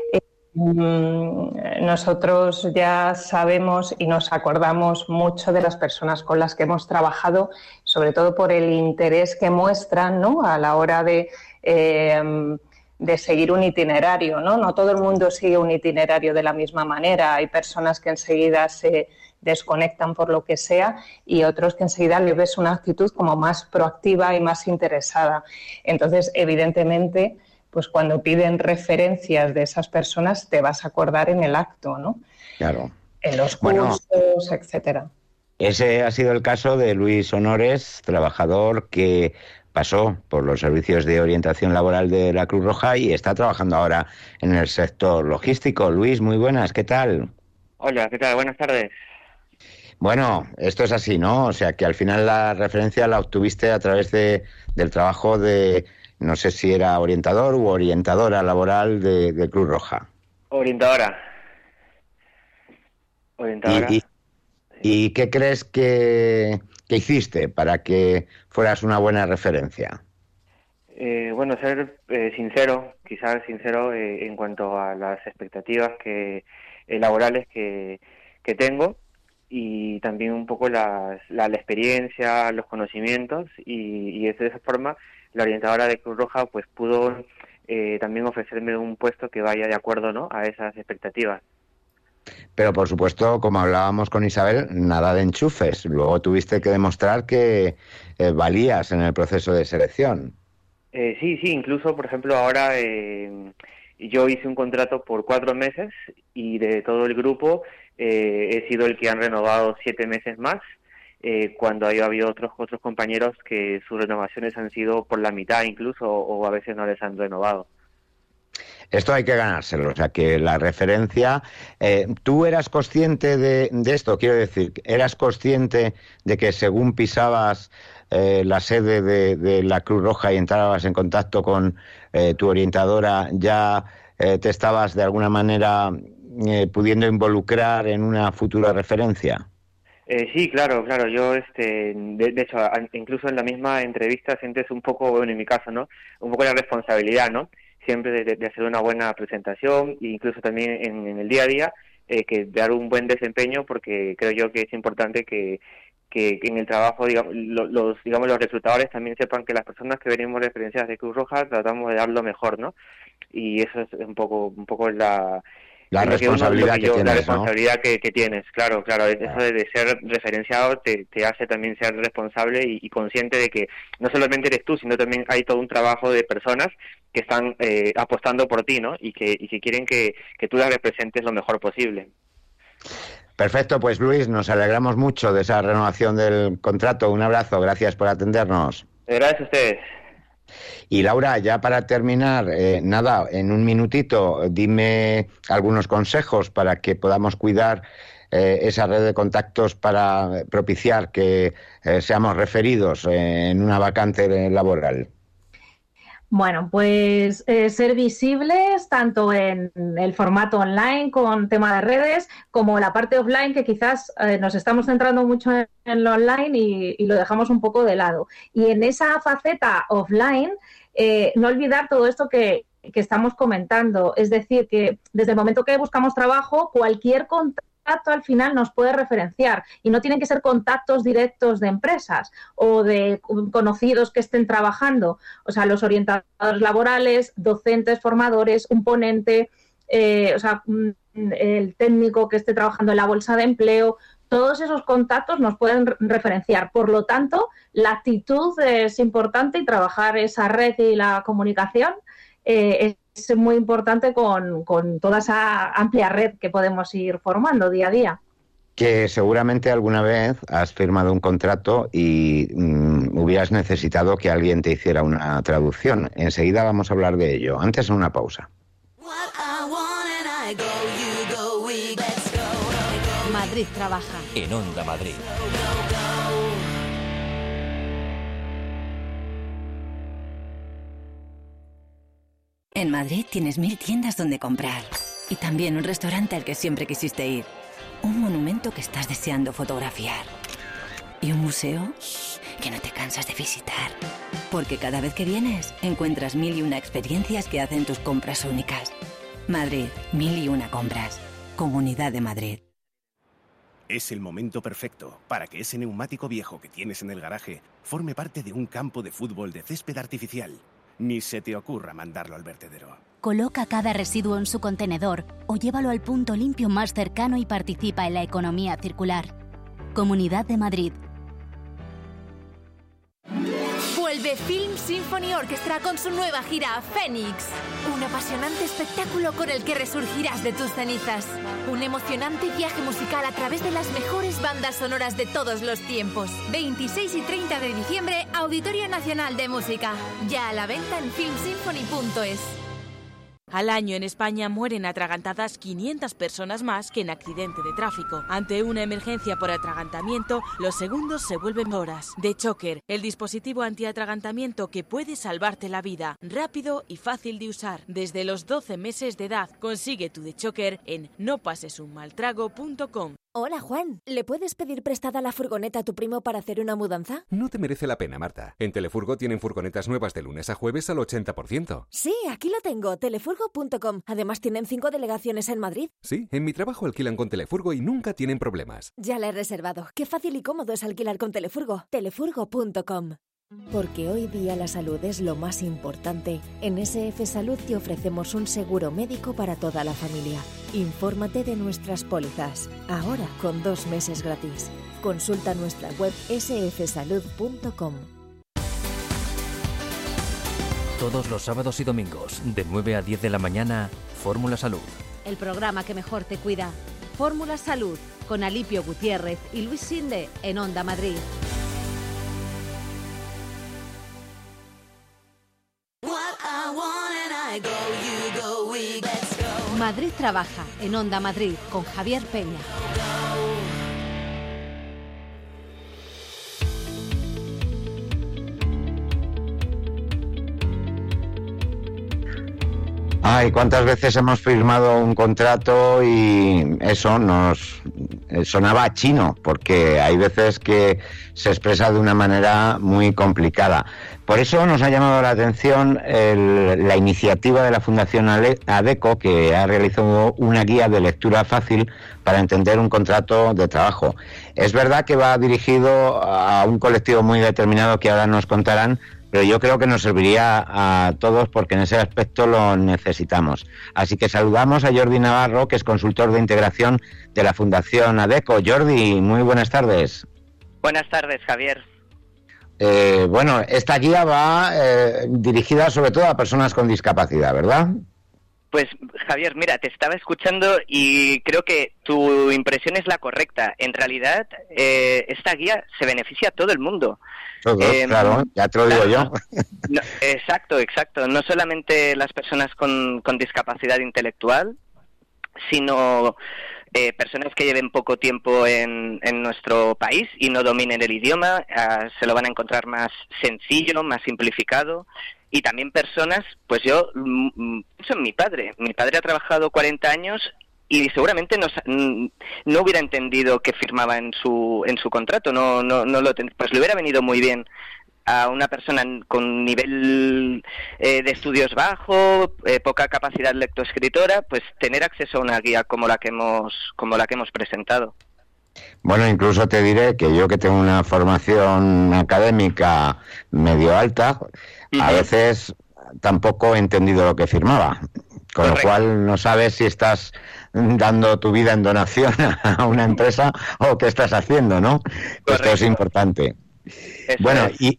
nosotros ya sabemos y nos acordamos mucho de las personas con las que hemos trabajado, sobre todo por el interés que muestran, ¿no?, a la hora de seguir un itinerario, ¿no? No todo el mundo sigue un itinerario de la misma manera. Hay personas que enseguida se desconectan por lo que sea y otros que enseguida le ves una actitud como más proactiva y más interesada. Entonces, evidentemente, pues cuando piden referencias de esas personas te vas a acordar en el acto, ¿no? Claro. En los cursos, etcétera. Ese ha sido el caso de Luis Honores, trabajador que pasó por los servicios de orientación laboral de la Cruz Roja y está trabajando ahora en el sector logístico. Luis, muy buenas, ¿qué tal? Hola, ¿qué tal? Buenas tardes. Bueno, esto es así, ¿no? O sea, que al final la referencia la obtuviste a través del trabajo de, no sé si era orientador u orientadora laboral de Cruz Roja. Orientadora. ¿Y qué crees que hiciste para que fueras una buena referencia? Bueno, ser sincero, quizás sincero en cuanto a las expectativas laborales que tengo, y también un poco la experiencia, los conocimientos, y de esa forma la orientadora de Cruz Roja pues pudo también ofrecerme un puesto que vaya de acuerdo, ¿no?, a esas expectativas. Pero por supuesto, como hablábamos con Isabel, nada de enchufes. Luego tuviste que demostrar que valías en el proceso de selección. Sí, incluso, por ejemplo, ahora yo hice un contrato por 4 meses y de todo el grupo he sido el que han renovado 7 meses más, cuando ha habido otros compañeros que sus renovaciones han sido por la mitad incluso, o a veces no les han renovado. Esto hay que ganárselo, o sea que la referencia... ¿Tú eras consciente de esto? Quiero decir, ¿eras consciente de que según pisabas la sede de la Cruz Roja y entrabas en contacto con tu orientadora, ya te estabas de alguna manera pudiendo involucrar en una futura referencia? Sí, claro, yo de hecho, incluso en la misma entrevista sientes un poco, bueno, en mi caso, ¿no?, un poco la responsabilidad, ¿no?, siempre de hacer una buena presentación, e incluso también en el día a día, que dar un buen desempeño, porque creo yo que es importante que en el trabajo, digamos, los reclutadores también sepan que las personas que venimos referenciadas de Cruz Roja tratamos de dar lo mejor, ¿no? Y eso es un poco la responsabilidad que tienes, la responsabilidad, ¿no?, que tienes, claro, eso de ser referenciado te hace también ser responsable y consciente de que no solamente eres tú, sino también hay todo un trabajo de personas que están apostando por ti, ¿no?, y que quieren que tú las representes lo mejor posible. Perfecto, pues Luis, nos alegramos mucho de esa renovación del contrato. Un abrazo, gracias por atendernos. Gracias a ustedes. Y Laura, ya para terminar, en un minutito, dime algunos consejos para que podamos cuidar esa red de contactos para propiciar que seamos referidos en una vacante laboral. Bueno, pues ser visibles tanto en el formato online con tema de redes, como la parte offline, que quizás nos estamos centrando mucho en lo online y lo dejamos un poco de lado. Y en esa faceta offline, no olvidar todo esto que estamos comentando. Es decir, que desde el momento que buscamos trabajo, cualquier contacto al final nos puede referenciar, y no tienen que ser contactos directos de empresas o de conocidos que estén trabajando. O sea, los orientadores laborales, docentes, formadores, un ponente, el técnico que esté trabajando en la bolsa de empleo, todos esos contactos nos pueden referenciar. Por lo tanto, la actitud es importante, y trabajar esa red y la comunicación es muy importante con toda esa amplia red que podemos ir formando día a día. Que seguramente alguna vez has firmado un contrato y hubieras necesitado que alguien te hiciera una traducción. Enseguida vamos a hablar de ello. Antes, una pausa. Madrid trabaja. En Onda Madrid. En Madrid tienes 1000 tiendas donde comprar. Y también un restaurante al que siempre quisiste ir. Un monumento que estás deseando fotografiar. Y un museo que no te cansas de visitar. Porque cada vez que vienes, encuentras 1001 experiencias que hacen tus compras únicas. Madrid, 1001 compras. Comunidad de Madrid. Es el momento perfecto para que ese neumático viejo que tienes en el garaje forme parte de un campo de fútbol de césped artificial. Ni se te ocurra mandarlo al vertedero. Coloca cada residuo en su contenedor o llévalo al punto limpio más cercano y participa en la economía circular. Comunidad de Madrid. Vuelve Film Symphony Orchestra con su nueva gira Fénix. Un apasionante espectáculo con el que resurgirás de tus cenizas. Un emocionante viaje musical a través de las mejores bandas sonoras de todos los tiempos. 26 y 30 de diciembre, Auditorio Nacional de Música. Ya a la venta en filmsymphony.es. Al año en España mueren atragantadas 500 personas más que en accidente de tráfico. Ante una emergencia por atragantamiento, los segundos se vuelven horas. DeChoker, el dispositivo antiatragantamiento que puede salvarte la vida. Rápido y fácil de usar. Desde los 12 meses de edad. Consigue tu DeChoker en nopasesunmaltrago.com. Hola, Juan. ¿Le puedes pedir prestada la furgoneta a tu primo para hacer una mudanza? No te merece la pena, Marta. En Telefurgo tienen furgonetas nuevas de lunes a jueves al 80%. Sí, aquí lo tengo. Telefurgo.com. Además, tienen 5 delegaciones en Madrid. Sí, en mi trabajo alquilan con Telefurgo y nunca tienen problemas. Ya la he reservado. Qué fácil y cómodo es alquilar con Telefurgo. Telefurgo.com. Porque hoy día la salud es lo más importante, en SF Salud te ofrecemos un seguro médico para toda la familia. Infórmate de nuestras pólizas, ahora con 2 meses gratis. Consulta nuestra web sfsalud.com. Todos los sábados y domingos, de 9 a 10 de la mañana, Fórmula Salud. El programa que mejor te cuida. Fórmula Salud, con Alipio Gutiérrez y Luis Sinde, en Onda Madrid. Madrid trabaja, en Onda Madrid, con Javier Peña. Ay, cuántas veces hemos firmado un contrato y eso nos sonaba chino, porque hay veces que se expresa de una manera muy complicada. Por eso nos ha llamado la atención la iniciativa de la Fundación ADECO, que ha realizado una guía de lectura fácil para entender un contrato de trabajo. Es verdad que va dirigido a un colectivo muy determinado que ahora nos contarán, pero yo creo que nos serviría a todos porque en ese aspecto lo necesitamos. Así que saludamos a Jordi Navarro, que es consultor de integración de la Fundación ADECO. Jordi, muy buenas tardes. Buenas tardes, Javier. Bueno, esta guía va dirigida sobre todo a personas con discapacidad, ¿verdad? Pues, Javier, mira, te estaba escuchando y creo que tu impresión es la correcta. En realidad, esta guía se beneficia a todo el mundo. Claro, ya te lo digo yo. No, exacto. No solamente las personas con discapacidad intelectual, sino personas que lleven poco tiempo en nuestro país y no dominen el idioma, se lo van a encontrar más sencillo, más simplificado. Y también personas, pues yo pienso en mi padre. Mi padre ha trabajado 40 años y seguramente no hubiera entendido qué firmaba en su contrato. Pues le hubiera venido muy bien a una persona con nivel de estudios bajo, poca capacidad lectoescritora, pues tener acceso a una guía como la que hemos presentado. Bueno, incluso te diré que yo, que tengo una formación académica medio alta, a veces tampoco he entendido lo que firmaba, con lo cual no sabes si estás dando tu vida en donación a una empresa o qué estás haciendo, ¿no? Esto es importante. Bueno, ¿y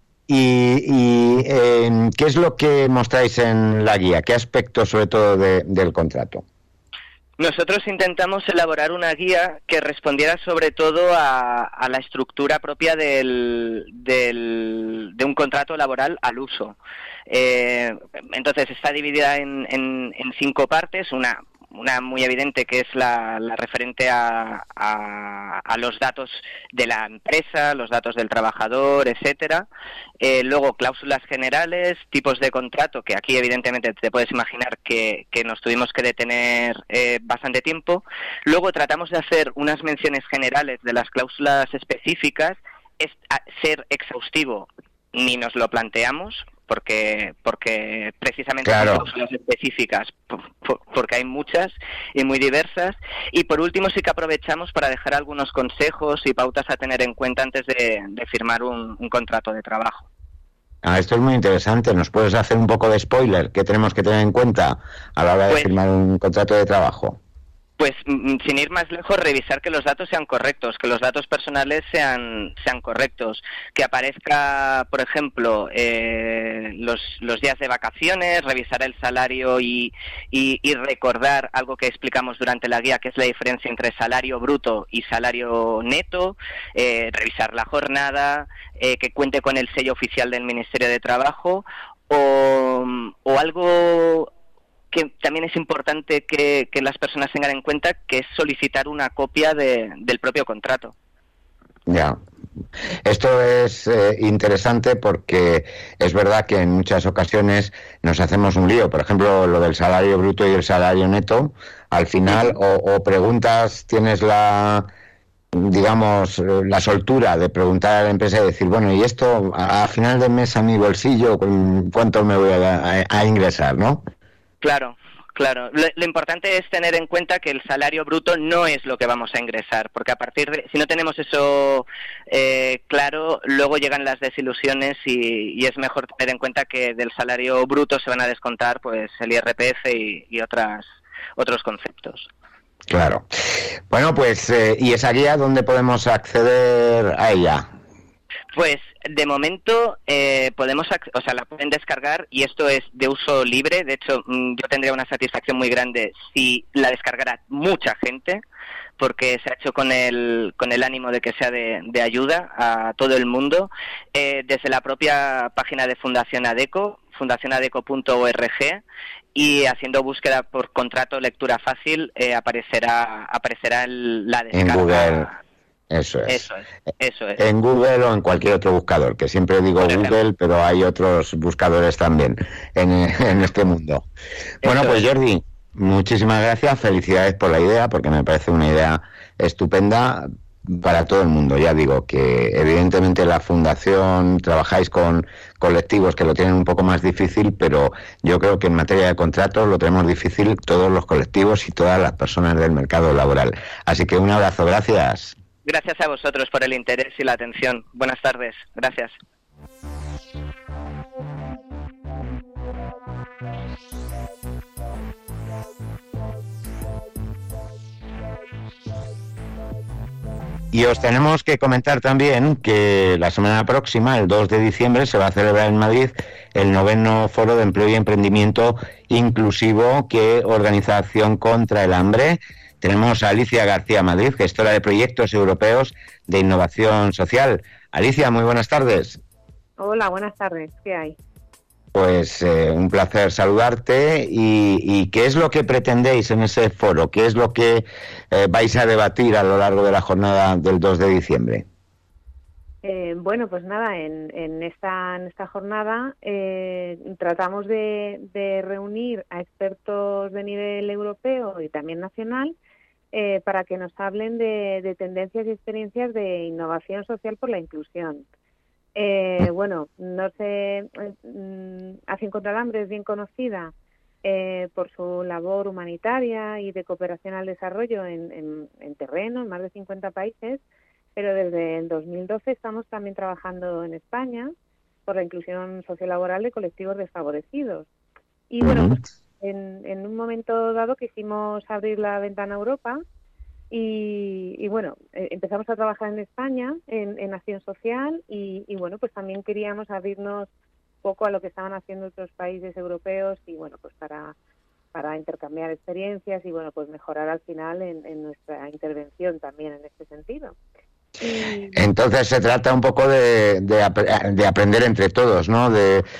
qué es lo que mostráis en la guía? ¿Qué aspectos, sobre todo, del contrato? Nosotros intentamos elaborar una guía que respondiera sobre todo a la estructura propia de un contrato laboral al uso. Entonces está dividida en 5 partes, una una muy evidente, que es la referente a los datos de la empresa, los datos del trabajador, etcétera. Luego, cláusulas generales, tipos de contrato, que aquí evidentemente te puedes imaginar que nos tuvimos que detener bastante tiempo. Luego tratamos de hacer unas menciones generales de las cláusulas específicas. Ser exhaustivo ni nos lo planteamos, porque precisamente claro, son cláusulas específicas, porque hay muchas y muy diversas. Y por último sí que aprovechamos para dejar algunos consejos y pautas a tener en cuenta antes de firmar un contrato de trabajo. Esto es muy interesante. ¿Nos puedes hacer un poco de spoiler? ¿Qué tenemos que tener en cuenta a la hora de firmar un contrato de trabajo? Pues sin ir más lejos, revisar que los datos sean correctos, que los datos personales sean correctos, que aparezca, por ejemplo, los días de vacaciones, revisar el salario y recordar algo que explicamos durante la guía, que es la diferencia entre salario bruto y salario neto, revisar la jornada, que cuente con el sello oficial del Ministerio de Trabajo, o algo que también es importante que las personas tengan en cuenta, que es solicitar una copia del propio contrato. Ya. Esto es interesante porque es verdad que en muchas ocasiones nos hacemos un lío. Por ejemplo, lo del salario bruto y el salario neto, al final o preguntas, tienes la soltura de preguntar a la empresa y decir, bueno, y esto a final de mes a mi bolsillo, ¿cuánto me voy a ingresar, no? Claro. Lo importante es tener en cuenta que el salario bruto no es lo que vamos a ingresar, porque a partir de, si no tenemos eso claro, luego llegan las desilusiones y es mejor tener en cuenta que del salario bruto se van a descontar pues el IRPF y otros conceptos. Claro. Bueno, pues, ¿y esa guía dónde podemos acceder a ella? Pues de momento la pueden descargar, y esto es de uso libre. De hecho, yo tendría una satisfacción muy grande si la descargara mucha gente, porque se ha hecho con el ánimo de que sea de ayuda a todo el mundo, desde la propia página de Fundación ADECO, fundacionadeco.org, y haciendo búsqueda por contrato lectura fácil aparecerá la descarga. En Google. Eso es. En Google o en cualquier otro buscador, que siempre digo Google, pero hay otros buscadores también en este mundo. Bueno, pues Jordi, muchísimas gracias, felicidades por la idea, porque me parece una idea estupenda para todo el mundo. Ya digo que evidentemente la Fundación trabajáis con colectivos que lo tienen un poco más difícil, pero yo creo que en materia de contratos lo tenemos difícil todos los colectivos y todas las personas del mercado laboral. Así que un abrazo, gracias. Gracias a vosotros por el interés y la atención. Buenas tardes. Gracias. Y os tenemos que comentar también que la semana próxima, el 2 de diciembre, se va a celebrar en Madrid el 9º Foro de Empleo y Emprendimiento Inclusivo que organiza Acción contra el Hambre. Tenemos a Alicia García Madrid, gestora de proyectos europeos de innovación social. Alicia, muy buenas tardes. Hola, buenas tardes. ¿Qué hay? Pues un placer saludarte. ¿Y qué es lo que pretendéis en ese foro? ¿Qué es lo que vais a debatir a lo largo de la jornada del 2 de diciembre? Bueno, pues nada, en esta jornada tratamos de reunir a expertos de nivel europeo y también nacional para que nos hablen de tendencias y experiencias de innovación social por la inclusión. Bueno, no sé, Acción contra el Hambre es bien conocida por su labor humanitaria y de cooperación al desarrollo en terreno, en más de 50 países, pero desde el 2012 estamos también trabajando en España por la inclusión sociolaboral de colectivos desfavorecidos. Y bueno, pues, en un momento dado quisimos abrir la ventana a Europa y bueno, empezamos a trabajar en España en acción social y bueno, pues también queríamos abrirnos un poco a lo que estaban haciendo otros países europeos y bueno, pues para intercambiar experiencias y bueno, pues mejorar al final en nuestra intervención también en este sentido. Entonces se trata un poco de aprender entre todos, ¿no?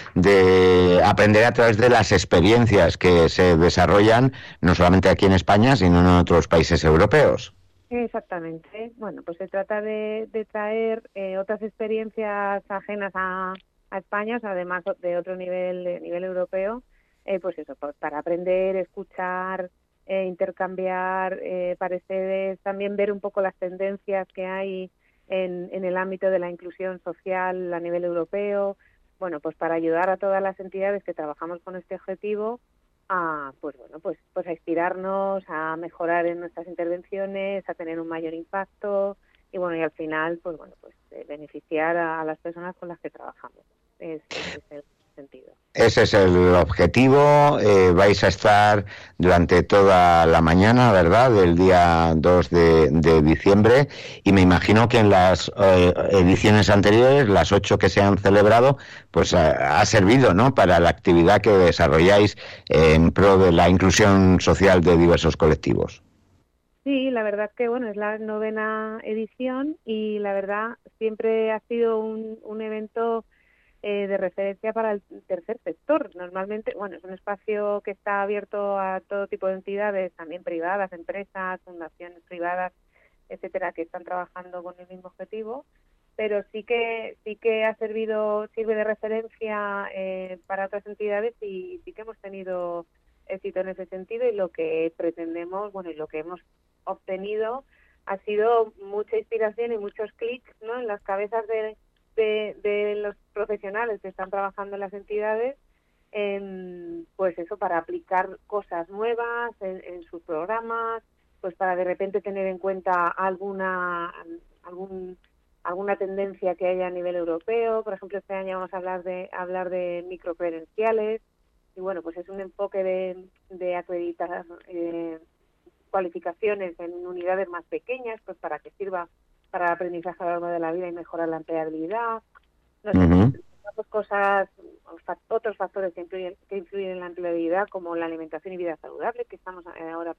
De aprender a través de las experiencias que se desarrollan, no solamente aquí en España, sino en otros países europeos. Exactamente. Bueno, pues se trata de traer otras experiencias ajenas a España, o sea, además de otro nivel europeo, pues eso, para aprender, escuchar, intercambiar pareceres, también ver un poco las tendencias que hay en el ámbito de la inclusión social a nivel europeo, bueno, pues para ayudar a todas las entidades que trabajamos con este objetivo a a inspirarnos, a mejorar en nuestras intervenciones, a tener un mayor impacto y bueno, y al final pues beneficiar a las personas con las que trabajamos. Ese es el sentido. Ese es el objetivo. Vais a estar durante toda la mañana, ¿verdad?, del día 2 de diciembre, y me imagino que en las ediciones anteriores, las 8 que se han celebrado, pues ha servido, ¿no?, para la actividad que desarrolláis en pro de la inclusión social de diversos colectivos. Sí, la verdad que bueno, es la 9ª edición y la verdad siempre ha sido un evento de referencia para el tercer sector. Normalmente, bueno, es un espacio que está abierto a todo tipo de entidades, también privadas, empresas, fundaciones privadas, etcétera, que están trabajando con el mismo objetivo, pero sí que sirve de referencia para otras entidades y sí que hemos tenido éxito en ese sentido, y lo que pretendemos, bueno, y lo que hemos obtenido ha sido mucha inspiración y muchos clics, ¿no?, en las cabezas de los profesionales que están trabajando en las entidades, pues eso, para aplicar cosas nuevas en sus programas, pues para de repente tener en cuenta alguna tendencia que haya a nivel europeo. Por ejemplo, este año vamos a hablar de microcredenciales, y bueno, pues es un enfoque de acreditar cualificaciones en unidades más pequeñas, pues para que sirva para el aprendizaje a lo largo de la vida y mejorar la empleabilidad. No sé, otros factores que influyen en la empleabilidad, como la alimentación y vida saludable, que estamos ahora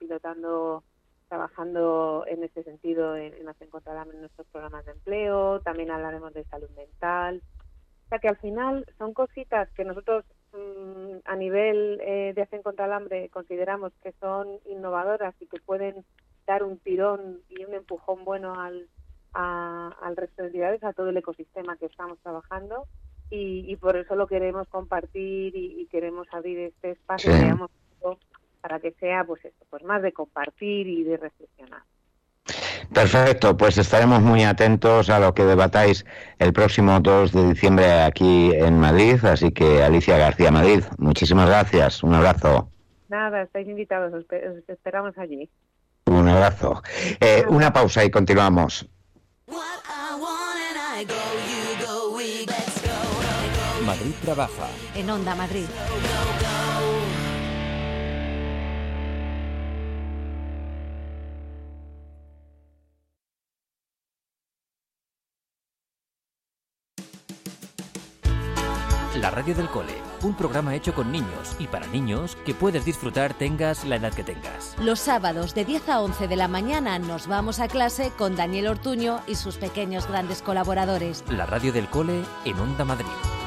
trabajando en este sentido en Acción contra el Hambre en nuestros programas de empleo. También hablaremos de salud mental. O sea que al final son cositas que nosotros a nivel de Acción contra el Hambre consideramos que son innovadoras y que pueden dar un tirón y un empujón bueno al resto de entidades, a todo el ecosistema que estamos trabajando, y por eso lo queremos compartir y queremos abrir este espacio, sí, digamos, para que sea pues más de compartir y de reflexionar. Perfecto, pues estaremos muy atentos a lo que debatáis el próximo 2 de diciembre aquí en Madrid, así que Alicia García Madrid, muchísimas gracias, un abrazo. Nada, estáis invitados, os esperamos allí. Un abrazo. Una pausa y continuamos. Madrid trabaja. En Onda Madrid. La radio del cole, un programa hecho con niños y para niños que puedes disfrutar tengas la edad que tengas. Los sábados de 10 a 11 de la mañana nos vamos a clase con Daniel Ortuño y sus pequeños grandes colaboradores. La radio del cole en Onda Madrid.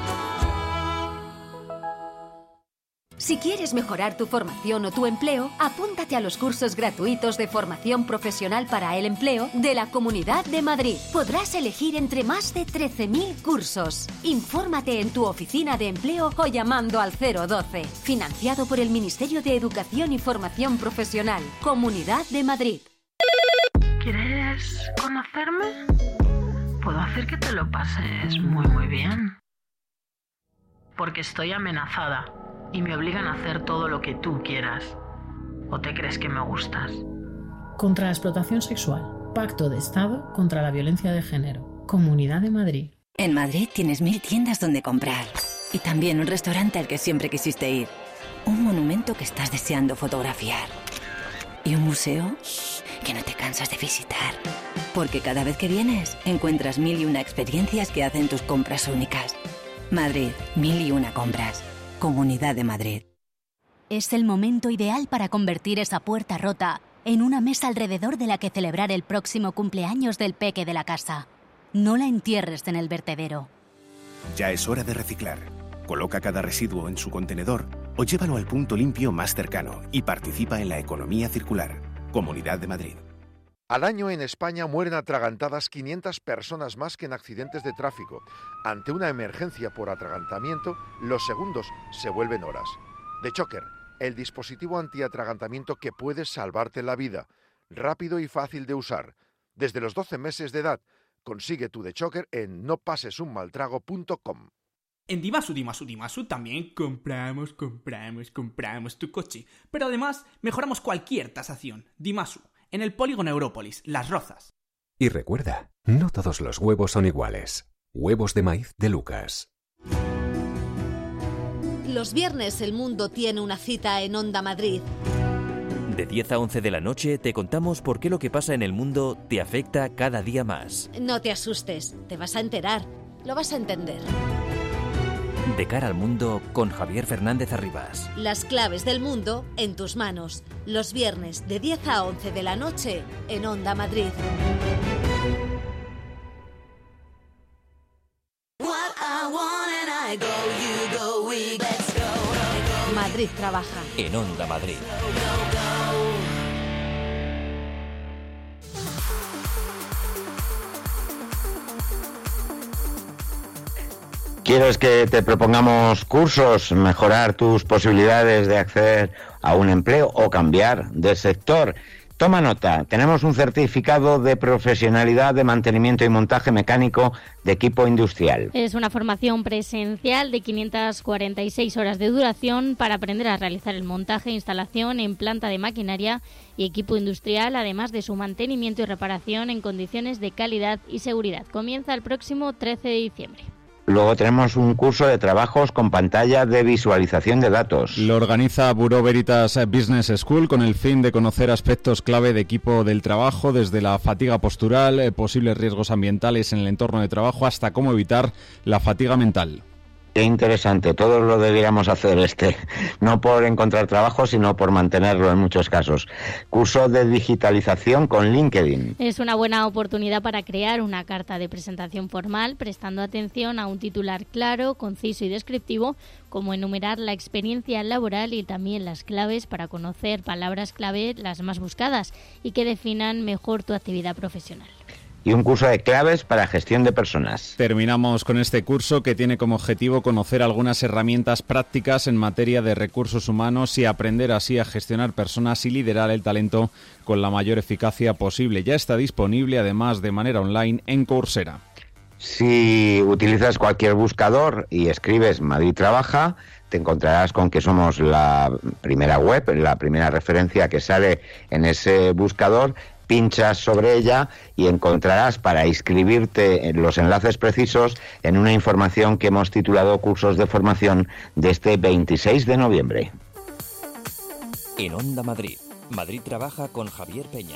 Si quieres mejorar tu formación o tu empleo, apúntate a los cursos gratuitos de formación profesional para el empleo de la Comunidad de Madrid. Podrás elegir entre más de 13.000 cursos. Infórmate en tu oficina de empleo o llamando al 012. Financiado por el Ministerio de Educación y Formación Profesional. Comunidad de Madrid. ¿Quieres conocerme? Puedo hacer que te lo pases muy, muy bien. Porque estoy amenazada. Y me obligan a hacer todo lo que tú quieras. ¿O te crees que me gustas? Contra la explotación sexual. Pacto de Estado contra la violencia de género. Comunidad de Madrid. En Madrid tienes 1000 tiendas donde comprar. Y también un restaurante al que siempre quisiste ir. Un monumento que estás deseando fotografiar. Y un museo que no te cansas de visitar. Porque cada vez que vienes encuentras 1001 experiencias que hacen tus compras únicas. Madrid, 1001 compras. Comunidad de Madrid. Es el momento ideal para convertir esa puerta rota en una mesa alrededor de la que celebrar el próximo cumpleaños del peque de la casa. No la entierres en el vertedero. Ya es hora de reciclar. Coloca cada residuo en su contenedor o llévalo al punto limpio más cercano y participa en la economía circular. Comunidad de Madrid. Al año en España mueren atragantadas 500 personas más que en accidentes de tráfico. Ante una emergencia por atragantamiento, los segundos se vuelven horas. DeChocker, el dispositivo antiatragantamiento que puede salvarte la vida. Rápido y fácil de usar. Desde los 12 meses de edad, consigue tu DeChocker en nopasesunmaltrago.com. En Dimasu también compramos tu coche. Pero además mejoramos cualquier tasación. Dimasu, en el Polígono Európolis, Las Rozas. Y recuerda, no todos los huevos son iguales. Huevos de maíz de Lucas. Los viernes el mundo tiene una cita en Onda Madrid. De 10 a 11 de la noche te contamos por qué lo que pasa en el mundo te afecta cada día más. No te asustes, te vas a enterar, lo vas a entender. De cara al mundo con Javier Fernández Arribas. Las claves del mundo en tus manos. Los viernes de 10 a 11 de la noche en Onda Madrid. Madrid trabaja. En Onda Madrid. ¿Quieres que te propongamos cursos, mejorar tus posibilidades de acceder a un empleo o cambiar de sector? Toma nota, tenemos un certificado de profesionalidad de mantenimiento y montaje mecánico de equipo industrial. Es una formación presencial de 546 horas de duración para aprender a realizar el montaje e instalación en planta de maquinaria y equipo industrial, además de su mantenimiento y reparación en condiciones de calidad y seguridad. Comienza el próximo 13 de diciembre. Luego tenemos un curso de trabajos con pantalla de visualización de datos. Lo organiza Bureau Veritas Business School con el fin de conocer aspectos clave de equipo del trabajo, desde la fatiga postural, posibles riesgos ambientales en el entorno de trabajo, hasta cómo evitar la fatiga mental. Qué interesante, todos lo deberíamos hacer no por encontrar trabajo, sino por mantenerlo en muchos casos. Curso de digitalización con LinkedIn. Es una buena oportunidad para crear una carta de presentación formal, prestando atención a un titular claro, conciso y descriptivo, como enumerar la experiencia laboral y también las claves para conocer palabras clave, las más buscadas, y que definan mejor tu actividad profesional. Y un curso de claves para gestión de personas. Terminamos con este curso que tiene como objetivo conocer algunas herramientas prácticas en materia de recursos humanos y aprender así a gestionar personas y liderar el talento con la mayor eficacia posible. Ya está disponible además de manera online en Coursera. Si utilizas cualquier buscador y escribes Madrid Trabaja, te encontrarás con que somos la primera web, la primera referencia que sale en ese buscador. Pinchas sobre ella y encontrarás para inscribirte en los enlaces precisos en una información que hemos titulado Cursos de Formación de este 26 de noviembre. En Onda Madrid. Madrid Trabaja con Javier Peña.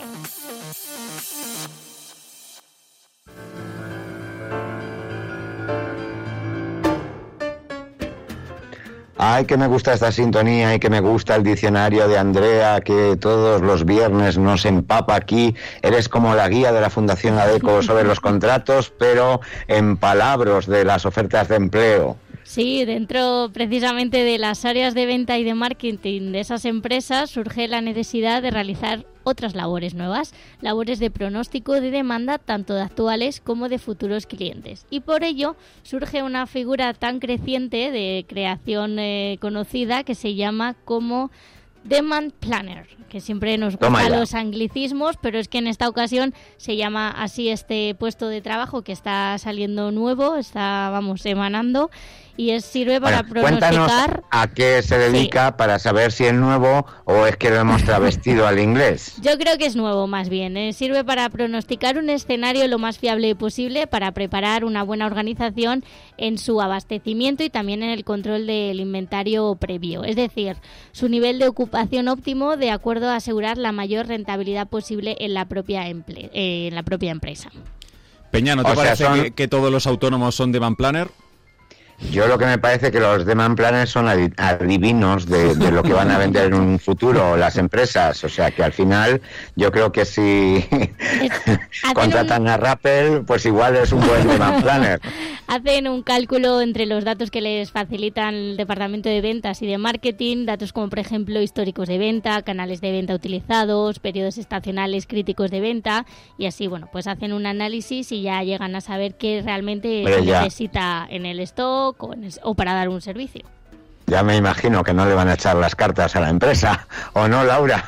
Ay, que me gusta esta sintonía y que me gusta el diccionario de Andrea, que todos los viernes nos empapa aquí. Eres como la guía de la Fundación ADECO sobre los contratos, pero en palabras de las ofertas de empleo. Sí, dentro precisamente de las áreas de venta y de marketing de esas empresas surge la necesidad de realizar otras labores nuevas, labores de pronóstico de demanda tanto de actuales como de futuros clientes. Y por ello surge una figura tan creciente de creación conocida que se llama como Demand Planner, que siempre nos gustan los anglicismos, pero es que en esta ocasión se llama así este puesto de trabajo que está saliendo nuevo, está, emanando, y sirve para pronosticar. Cuéntanos a qué se dedica para saber si es nuevo o es que lo hemos travestido al inglés. Yo creo que es nuevo más bien, sirve para pronosticar un escenario lo más fiable posible para preparar una buena organización en su abastecimiento y también en el control del inventario previo, es decir, su nivel de ocupación óptimo de acuerdo a asegurar la mayor rentabilidad posible en la propia empresa. Peña, ¿no te parece que todos los autónomos son Demand Planner? Yo lo que me parece que los demand planners son adivinos de lo que van a vender en un futuro las empresas. O sea que al final yo creo que si contratan a Rappel, pues igual es un buen demand planner. Hacen un cálculo entre los datos que les facilitan el departamento de ventas y de marketing, datos como por ejemplo históricos de venta, canales de venta utilizados, periodos estacionales críticos de venta, y así, bueno, pues hacen un análisis y ya llegan a saber qué realmente se necesita en el stock o para dar un servicio. Ya me imagino que no le van a echar las cartas a la empresa, ¿o no, Laura?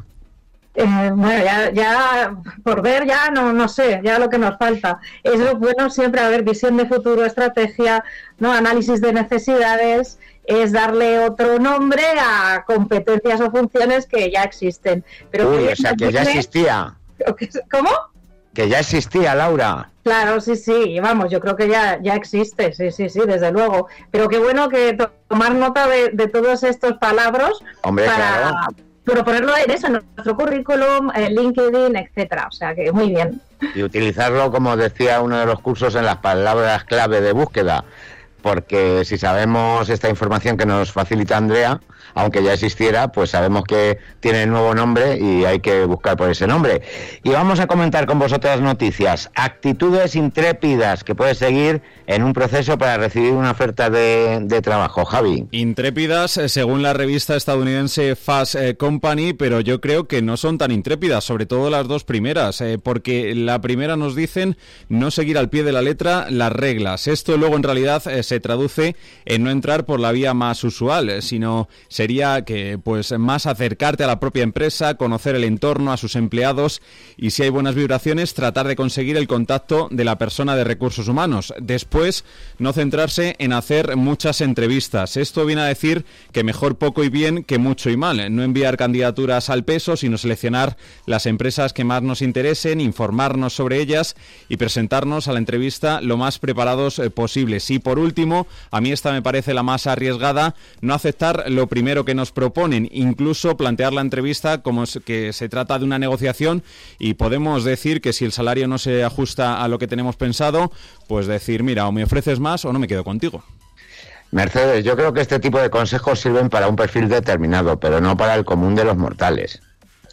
Bueno, ya por ver, ya no sé, ya lo que nos falta. Es bueno siempre haber visión de futuro, estrategia, no análisis de necesidades, es darle otro nombre a competencias o funciones que ya existen. Pero o sea, que ya existía. ¿Cómo? Que ya existía, Laura. Claro, sí, vamos, yo creo que ya existe, sí, desde luego. Pero qué bueno que tomar nota de todos estos palabras. Hombre, claro. Pero ponerlo en eso, en nuestro currículum, LinkedIn, etcétera. O sea que muy bien. Y utilizarlo, como decía uno de los cursos, en las palabras clave de búsqueda. Porque si sabemos esta información que nos facilita Andrea, aunque ya existiera, pues sabemos que tiene nuevo nombre y hay que buscar por ese nombre. Y vamos a comentar con vosotras noticias, actitudes intrépidas que puedes seguir en un proceso para recibir una oferta de trabajo. Javi. Intrépidas, según la revista estadounidense Fast Company, pero yo creo que no son tan intrépidas, sobre todo las dos primeras, porque la primera nos dicen no seguir al pie de la letra las reglas. Esto luego en realidad se traduce en no entrar por la vía más usual, sino sería que pues más acercarte a la propia empresa, conocer el entorno, a sus empleados y si hay buenas vibraciones, tratar de conseguir el contacto de la persona de recursos humanos. Después, no centrarse en hacer muchas entrevistas. Esto viene a decir que mejor poco y bien que mucho y mal. No enviar candidaturas al peso, sino seleccionar las empresas que más nos interesen, informarnos sobre ellas y presentarnos a la entrevista lo más preparados posibles. Y por último, a mí esta me parece la más arriesgada, no aceptar lo primero que nos proponen, incluso plantear la entrevista como que se trata de una negociación y podemos decir que si el salario no se ajusta a lo que tenemos pensado, pues decir, mira, o me ofreces más o no me quedo contigo. Mercedes, yo creo que este tipo de consejos sirven para un perfil determinado, pero no para el común de los mortales.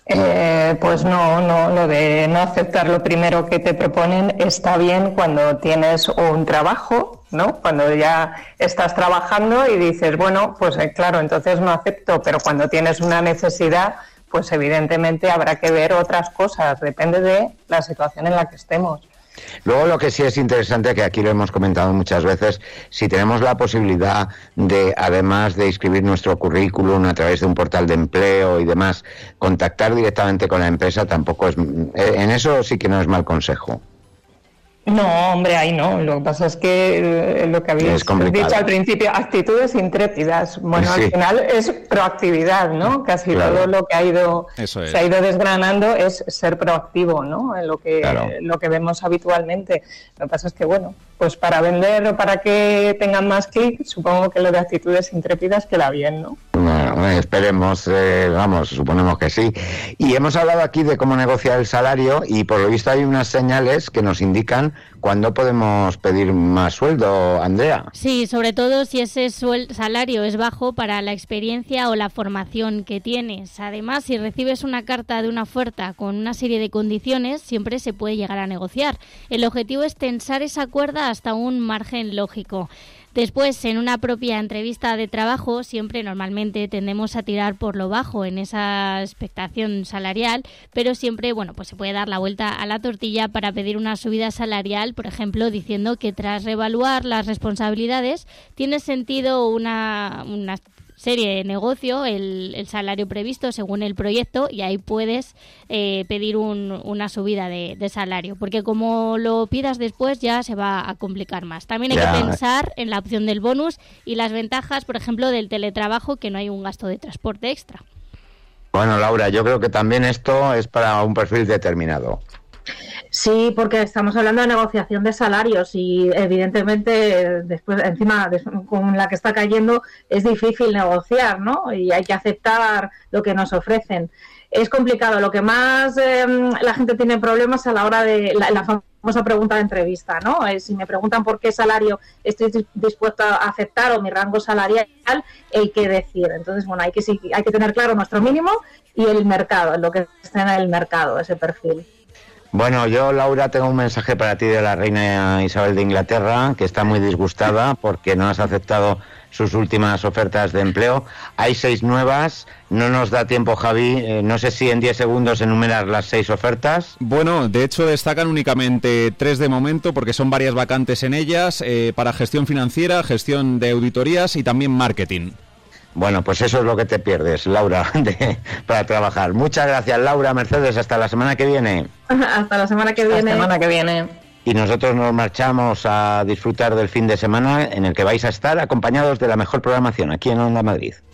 Pues no, lo de no aceptar lo primero que te proponen está bien cuando tienes un trabajo, ¿no? Cuando ya estás trabajando y dices, bueno, pues claro, entonces no acepto, pero cuando tienes una necesidad, pues evidentemente habrá que ver otras cosas, depende de la situación en la que estemos. Luego lo que sí es interesante, que aquí lo hemos comentado muchas veces, si tenemos la posibilidad de, además de inscribir nuestro currículum a través de un portal de empleo y demás, contactar directamente con la empresa, tampoco es, en eso sí que no es mal consejo. No, hombre, ahí no. Lo que pasa es que lo que habéis dicho al principio, actitudes intrépidas. Bueno, sí. Al final es proactividad, ¿no? Casi todo lo que se ha ido desgranando es ser proactivo, ¿no? En lo que vemos habitualmente. Lo que pasa es que, bueno, pues para vender o para que tengan más clic, supongo que lo de actitudes intrépidas queda bien, ¿no? Bueno, esperemos, suponemos que sí. Y hemos hablado aquí de cómo negociar el salario y por lo visto hay unas señales que nos indican cuándo podemos pedir más sueldo, Andrea. Sí, sobre todo si ese salario es bajo para la experiencia o la formación que tienes. Además, si recibes una carta de una oferta con una serie de condiciones, siempre se puede llegar a negociar. El objetivo es tensar esa cuerda hasta un margen lógico. Después, en una propia entrevista de trabajo, siempre normalmente tendemos a tirar por lo bajo en esa expectación salarial, pero siempre, pues se puede dar la vuelta a la tortilla para pedir una subida salarial, por ejemplo, diciendo que tras reevaluar las responsabilidades, tiene sentido una serie de negocio, el salario previsto según el proyecto, y ahí puedes pedir una subida de salario, porque como lo pidas después ya se va a complicar más. También hay que pensar en la opción del bonus y las ventajas, por ejemplo, del teletrabajo, que no hay un gasto de transporte extra. Bueno, Laura, yo creo que también esto es para un perfil determinado. Sí, porque estamos hablando de negociación de salarios y evidentemente después encima con la que está cayendo es difícil negociar, ¿no? Y hay que aceptar lo que nos ofrecen. Es complicado. Lo que más la gente tiene problemas a la hora de la famosa pregunta de entrevista, ¿no? Si me preguntan por qué salario estoy dispuesto a aceptar o mi rango salarial, el que decir. Entonces, bueno, hay que tener claro nuestro mínimo y el mercado, lo que está en el mercado, ese perfil. Bueno, yo, Laura, tengo un mensaje para ti de la reina Isabel de Inglaterra, que está muy disgustada porque no has aceptado sus últimas ofertas de empleo. Hay 6 nuevas, no nos da tiempo, Javi, no sé si en 10 segundos enumerar las 6 ofertas. Bueno, de hecho destacan únicamente 3 de momento porque son varias vacantes en ellas, para gestión financiera, gestión de auditorías y también marketing. Bueno, pues eso es lo que te pierdes, Laura, para trabajar. Muchas gracias, Laura. Mercedes, hasta la semana que viene. Hasta la semana que viene. La semana que viene. Y nosotros nos marchamos a disfrutar del fin de semana en el que vais a estar acompañados de la mejor programación aquí en Onda Madrid.